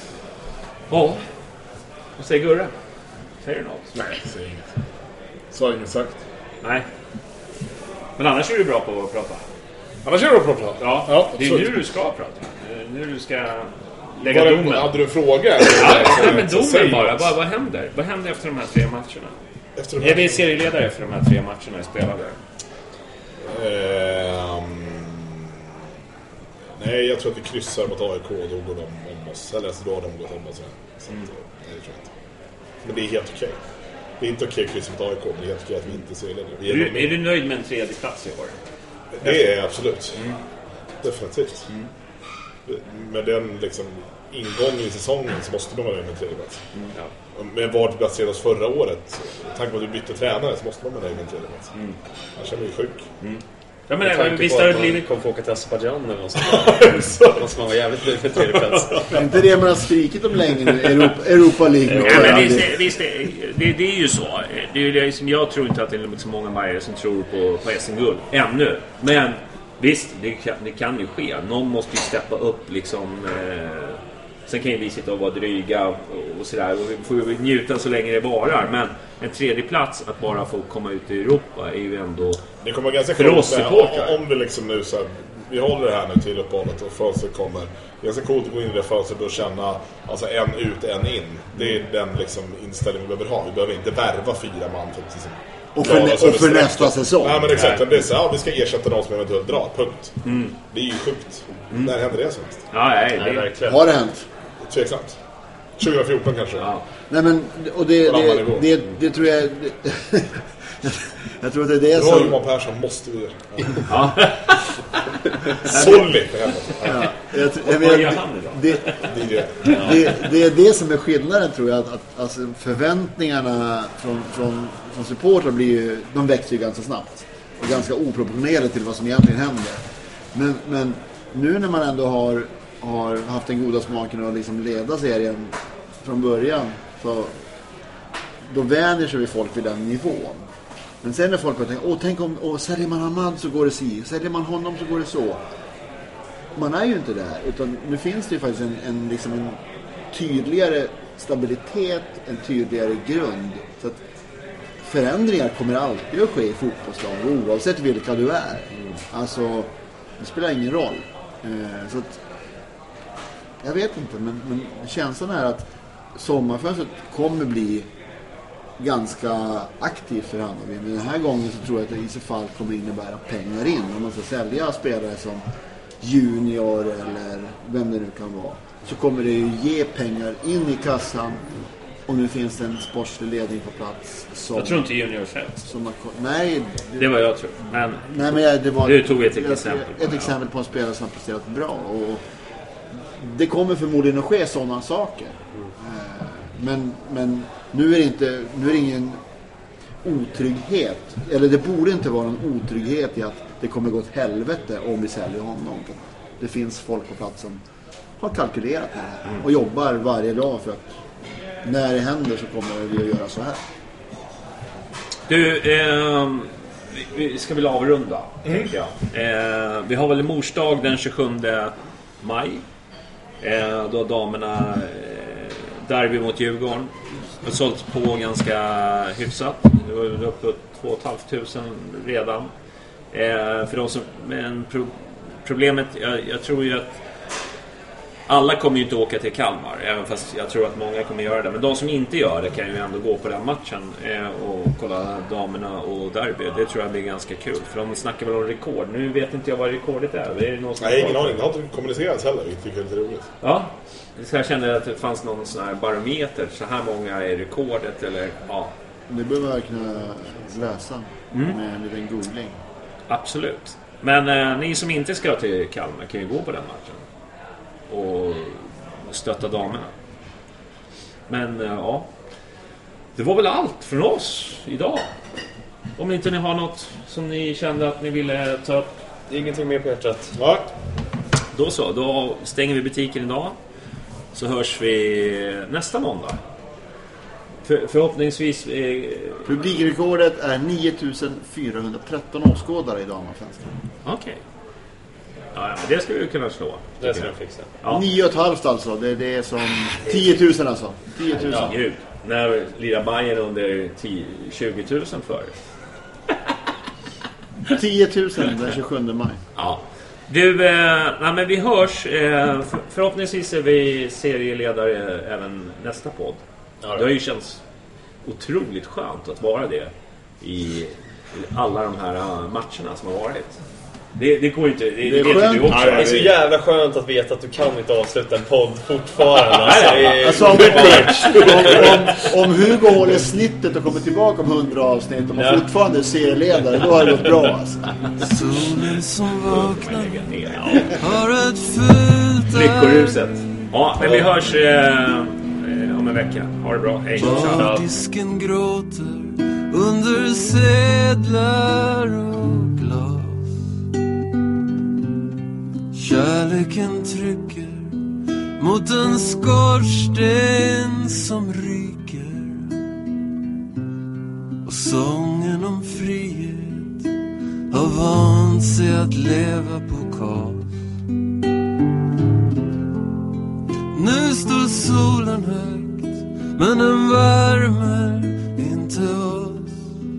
Ja, vad säger Gurra? Säger du något? Nej, säger inget. Så har inget sagt. Nej. Men annars är du bra på att prata. Annars är du bra på att prata? Ja, ja, det är nu du ska prata. Nu du ska lägga var domen. Det, hade du en fråga? Ja, men domen bara. Vad, vad händer? Vad händer efter de här tre matcherna? Efter de är vi serieledare efter de här tre matcherna spelade? Um, nej, jag tror att vi kryssar mot A I K och då går de om oss. Eller alltså, då har de gått om oss. Så mm. nej, det tror jag inte. Men det är helt okej. Det är inte okej att kryssa mot A I K, det är helt okej att vi inte ser det. Är, du, är du nöjd med en tredje plats i år? Det är jag absolut. Mm. Definitivt. Mm. Med den liksom ingången i säsongen så måste man vara nöjd med en tredje plats. Mm. Ja. Men var det placerade oss förra året, tack vare att du bytte tränare, så måste man vara nöjd med en tredje plats. Mm. Jag känner mig sjuk. Mm. Ja, men även, visst har det blivit... Kom få åka till Azerbaijan eller något sånt. Då måste man vara jävligt nöjd för tredje plats. Det är inte det man har skrikit om länge nu, Europa, Europa League. Ja, men visst, visst, det, det är ju så. Det är ju som, jag tror inte att det är så många Bayern som tror på, på S M-guld ännu. Men visst, det kan, det kan ju ske. Någon måste ju steppa upp liksom... Eh, sen kan ju vi sitta och vara dryga och, och sådär. Och vi får ju njuta så länge det varar. Men en tredje plats att bara få komma ut i Europa är ju ändå... Det kommer ganska för oss supportrar. Om vi liksom nu så här, vi håller det här nu till uppehållet och fönstret kommer. Det är ganska coolt att gå in i det fönstret och känna alltså en ut, en in. Det är den liksom inställningen vi behöver ha. Vi behöver inte värva fyra man för att liksom, och för, nä- och för nästa säsong. Nej, men exakt. Det är så, ja, vi ska ersätta de som eventuellt drar. Punkt. Mm. Det är ju sjukt. Mm. När händer det så? Ja, nej, det är verkligen. Har det hänt? Tveksamt. tjugo fjorton kanske. Ja. Nej men, och det, På det, annan nivå. det, det tror jag... Det, jag tror att det är det Bra som... Johan Persson måste vi... Ja. Solid för henne. Ja, jag, jag Vad vet, gör han idag? det, Det är det. det, det är det som är skillnaden, tror jag. Att, att alltså, förväntningarna från, från, från supportrar blir ju, de växer ju ganska snabbt. Och ganska oproportionerligt till vad som egentligen händer. Men, men nu när man ändå har, har haft den goda smaken att liksom leda serien från början, så då vänjer sig vi folk vid den nivån. Men sen när folk tänker, åh tänk om åh, säljer man Hamad så går det si, säljer man honom så går det så. Man är ju inte där, utan nu finns det ju faktiskt en, en, liksom en tydligare stabilitet, en tydligare grund. Så att förändringar kommer alltid att ske i fotbollslag, oavsett vilka du är. Alltså, det spelar ingen roll. Eh, så att, jag vet inte, men, men känslan är att sommarfönstret kommer bli ganska aktiv för Hammarby. Men den här gången så tror jag att det i så fall kommer innebära pengar in. Om man ska sälja spelare som Junior eller vem det nu kan vara, så kommer det ju ge pengar in i kassan. Och nu finns det en sportslig ledning på plats som, Jag tror inte Junior Fält. som har, nej, det, Det var jag tror. Men, nej, men jag, det var, du tog ett jag, exempel. På ett det, exempel på en spelare som har presterat bra. Och det kommer förmodligen att ske sådana saker. Eh, Men, men nu är det inte, nu är det ingen otrygghet. Eller det borde inte vara en otrygghet i att det kommer gå åt helvete om vi säljer honom. Det finns folk på plats som har kalkylerat med det här och jobbar varje dag för att när det händer så kommer vi att göra så här. Du, eh, vi ska väl avrunda, mm. tänker jag. Eh, vi har väl morsdag den tjugosjunde maj. Eh, då damerna eh, derby mot Djurgården har sålt på ganska hyfsat. Det var uppe på två och ett halvt tusen redan. Eh, för de som, men pro, problemet, jag, jag tror ju att alla kommer ju inte åka till Kalmar, även fast jag tror att många kommer göra det. Men de som inte gör det kan ju ändå gå på den matchen eh, och kolla damerna och derby. Det tror jag blir ganska kul, för de snackar väl om rekord. Nu vet inte jag vad rekordet är. Det är någon som Nej, ingen aning. Det har inte kommunicerats heller. Vi tycker det är lite roligt. Ja, så jag kände att det fanns någon sån här barometer. Så här många är rekordet, eller ja. Det behöver jag kunna läsa mm. med en liten googling. Absolut. Men eh, ni som inte ska till Kalmar kan ju gå på den matchen och stötta damerna. Men eh, ja, det var väl allt från oss idag. Om inte ni har något som ni kände att ni ville ta upp. Ingenting mer på hjärtat. Ja. Då så, då stänger vi butiken idag. Så hörs vi nästa måndag. För, förhoppningsvis eh, Publikrekordet är nio tusen fyrahundratretton åskådare i damallsvenskan. Okej okay. Ja, men det ska vi kunna slå. Det ska vi fixa. Ja. nio och ett halvt alltså. Det, det är som tio tusen alltså. tio tusen. Ja, gud. När lirar Bayern under tio, tjugo tusen för. tio tusen den tjugosjunde maj. Ja. Du, eh, nej, men vi hörs. Eh, för, förhoppningsvis är vi serieledare även nästa podd. Ja, det har ju känts otroligt skönt att vara det i, i alla de här matcherna som har varit. Det, det går inte, det, det är vet skönt. Du också. Ja, det är så jävla skönt att veta att du kan inte avsluta en podd fortfarande. Alltså, alltså, om, om, om Hugo håller snittet och kommer tillbaka om hundra avsnitt och man ja. fortfarande är serieledare, då har det gått bra alltså. Solen som vaknar har ett fult Lyckoruset. Ja, men vi hörs eh, om en vecka. Ha det bra, hej. Disken gråter under sedlar och glas. Kärleken trycker mot en skorsten som ryker. Och sången om frihet har vant sig att leva på kas. Nu står solen högt, men den värmer inte oss.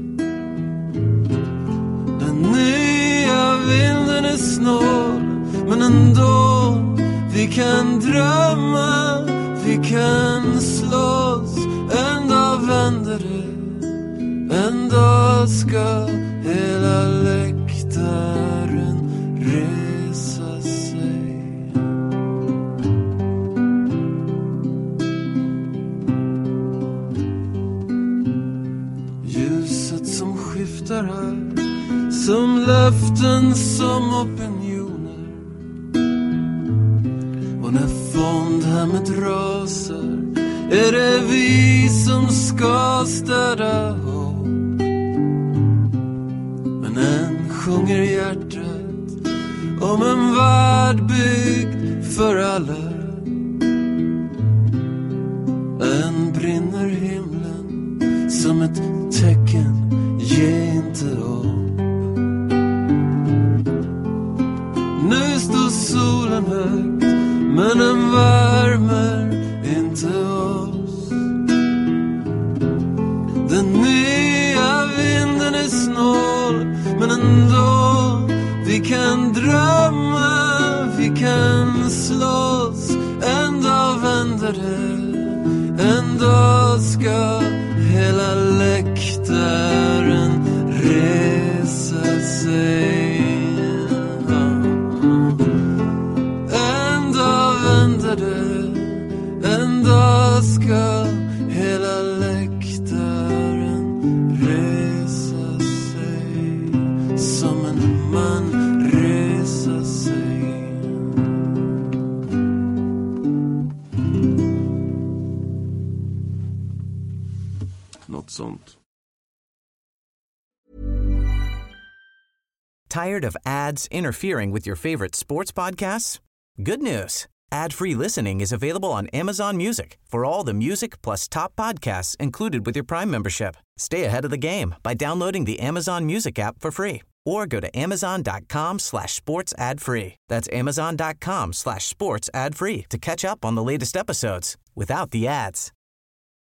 Den nya vinden är snål, men ändå, vi kan drömma, vi kan slåss. En dag vänder det, en dag ska hela läktaren resa sig. luften som opinioner. Och när fondhemmet rasar är det vi som ska städa upp. Men än sjunger hjärtat om en värld byggd för alla. Än brinner himlen som ett tecken, ge inte upp. Nu står solen högt, men den värmer inte oss. Den nya vinden är snål, men ändå vi kan drömma, vi kan slåss. En dag vänder det, en dag ska hela läktaren resa sig. En dag vänder det, en dag ska hela läktaren resa sig. Som en man resa sig. Något sånt. Tired of ads interfering with your favorite sports podcasts? Good news. Ad-free listening is available on Amazon Music for all the music plus top podcasts included with your Prime membership. Stay ahead of the game by downloading the Amazon Music app for free or go to amazon.com slash sports ad free. That's amazon.com slash sports ad free to catch up on the latest episodes without the ads.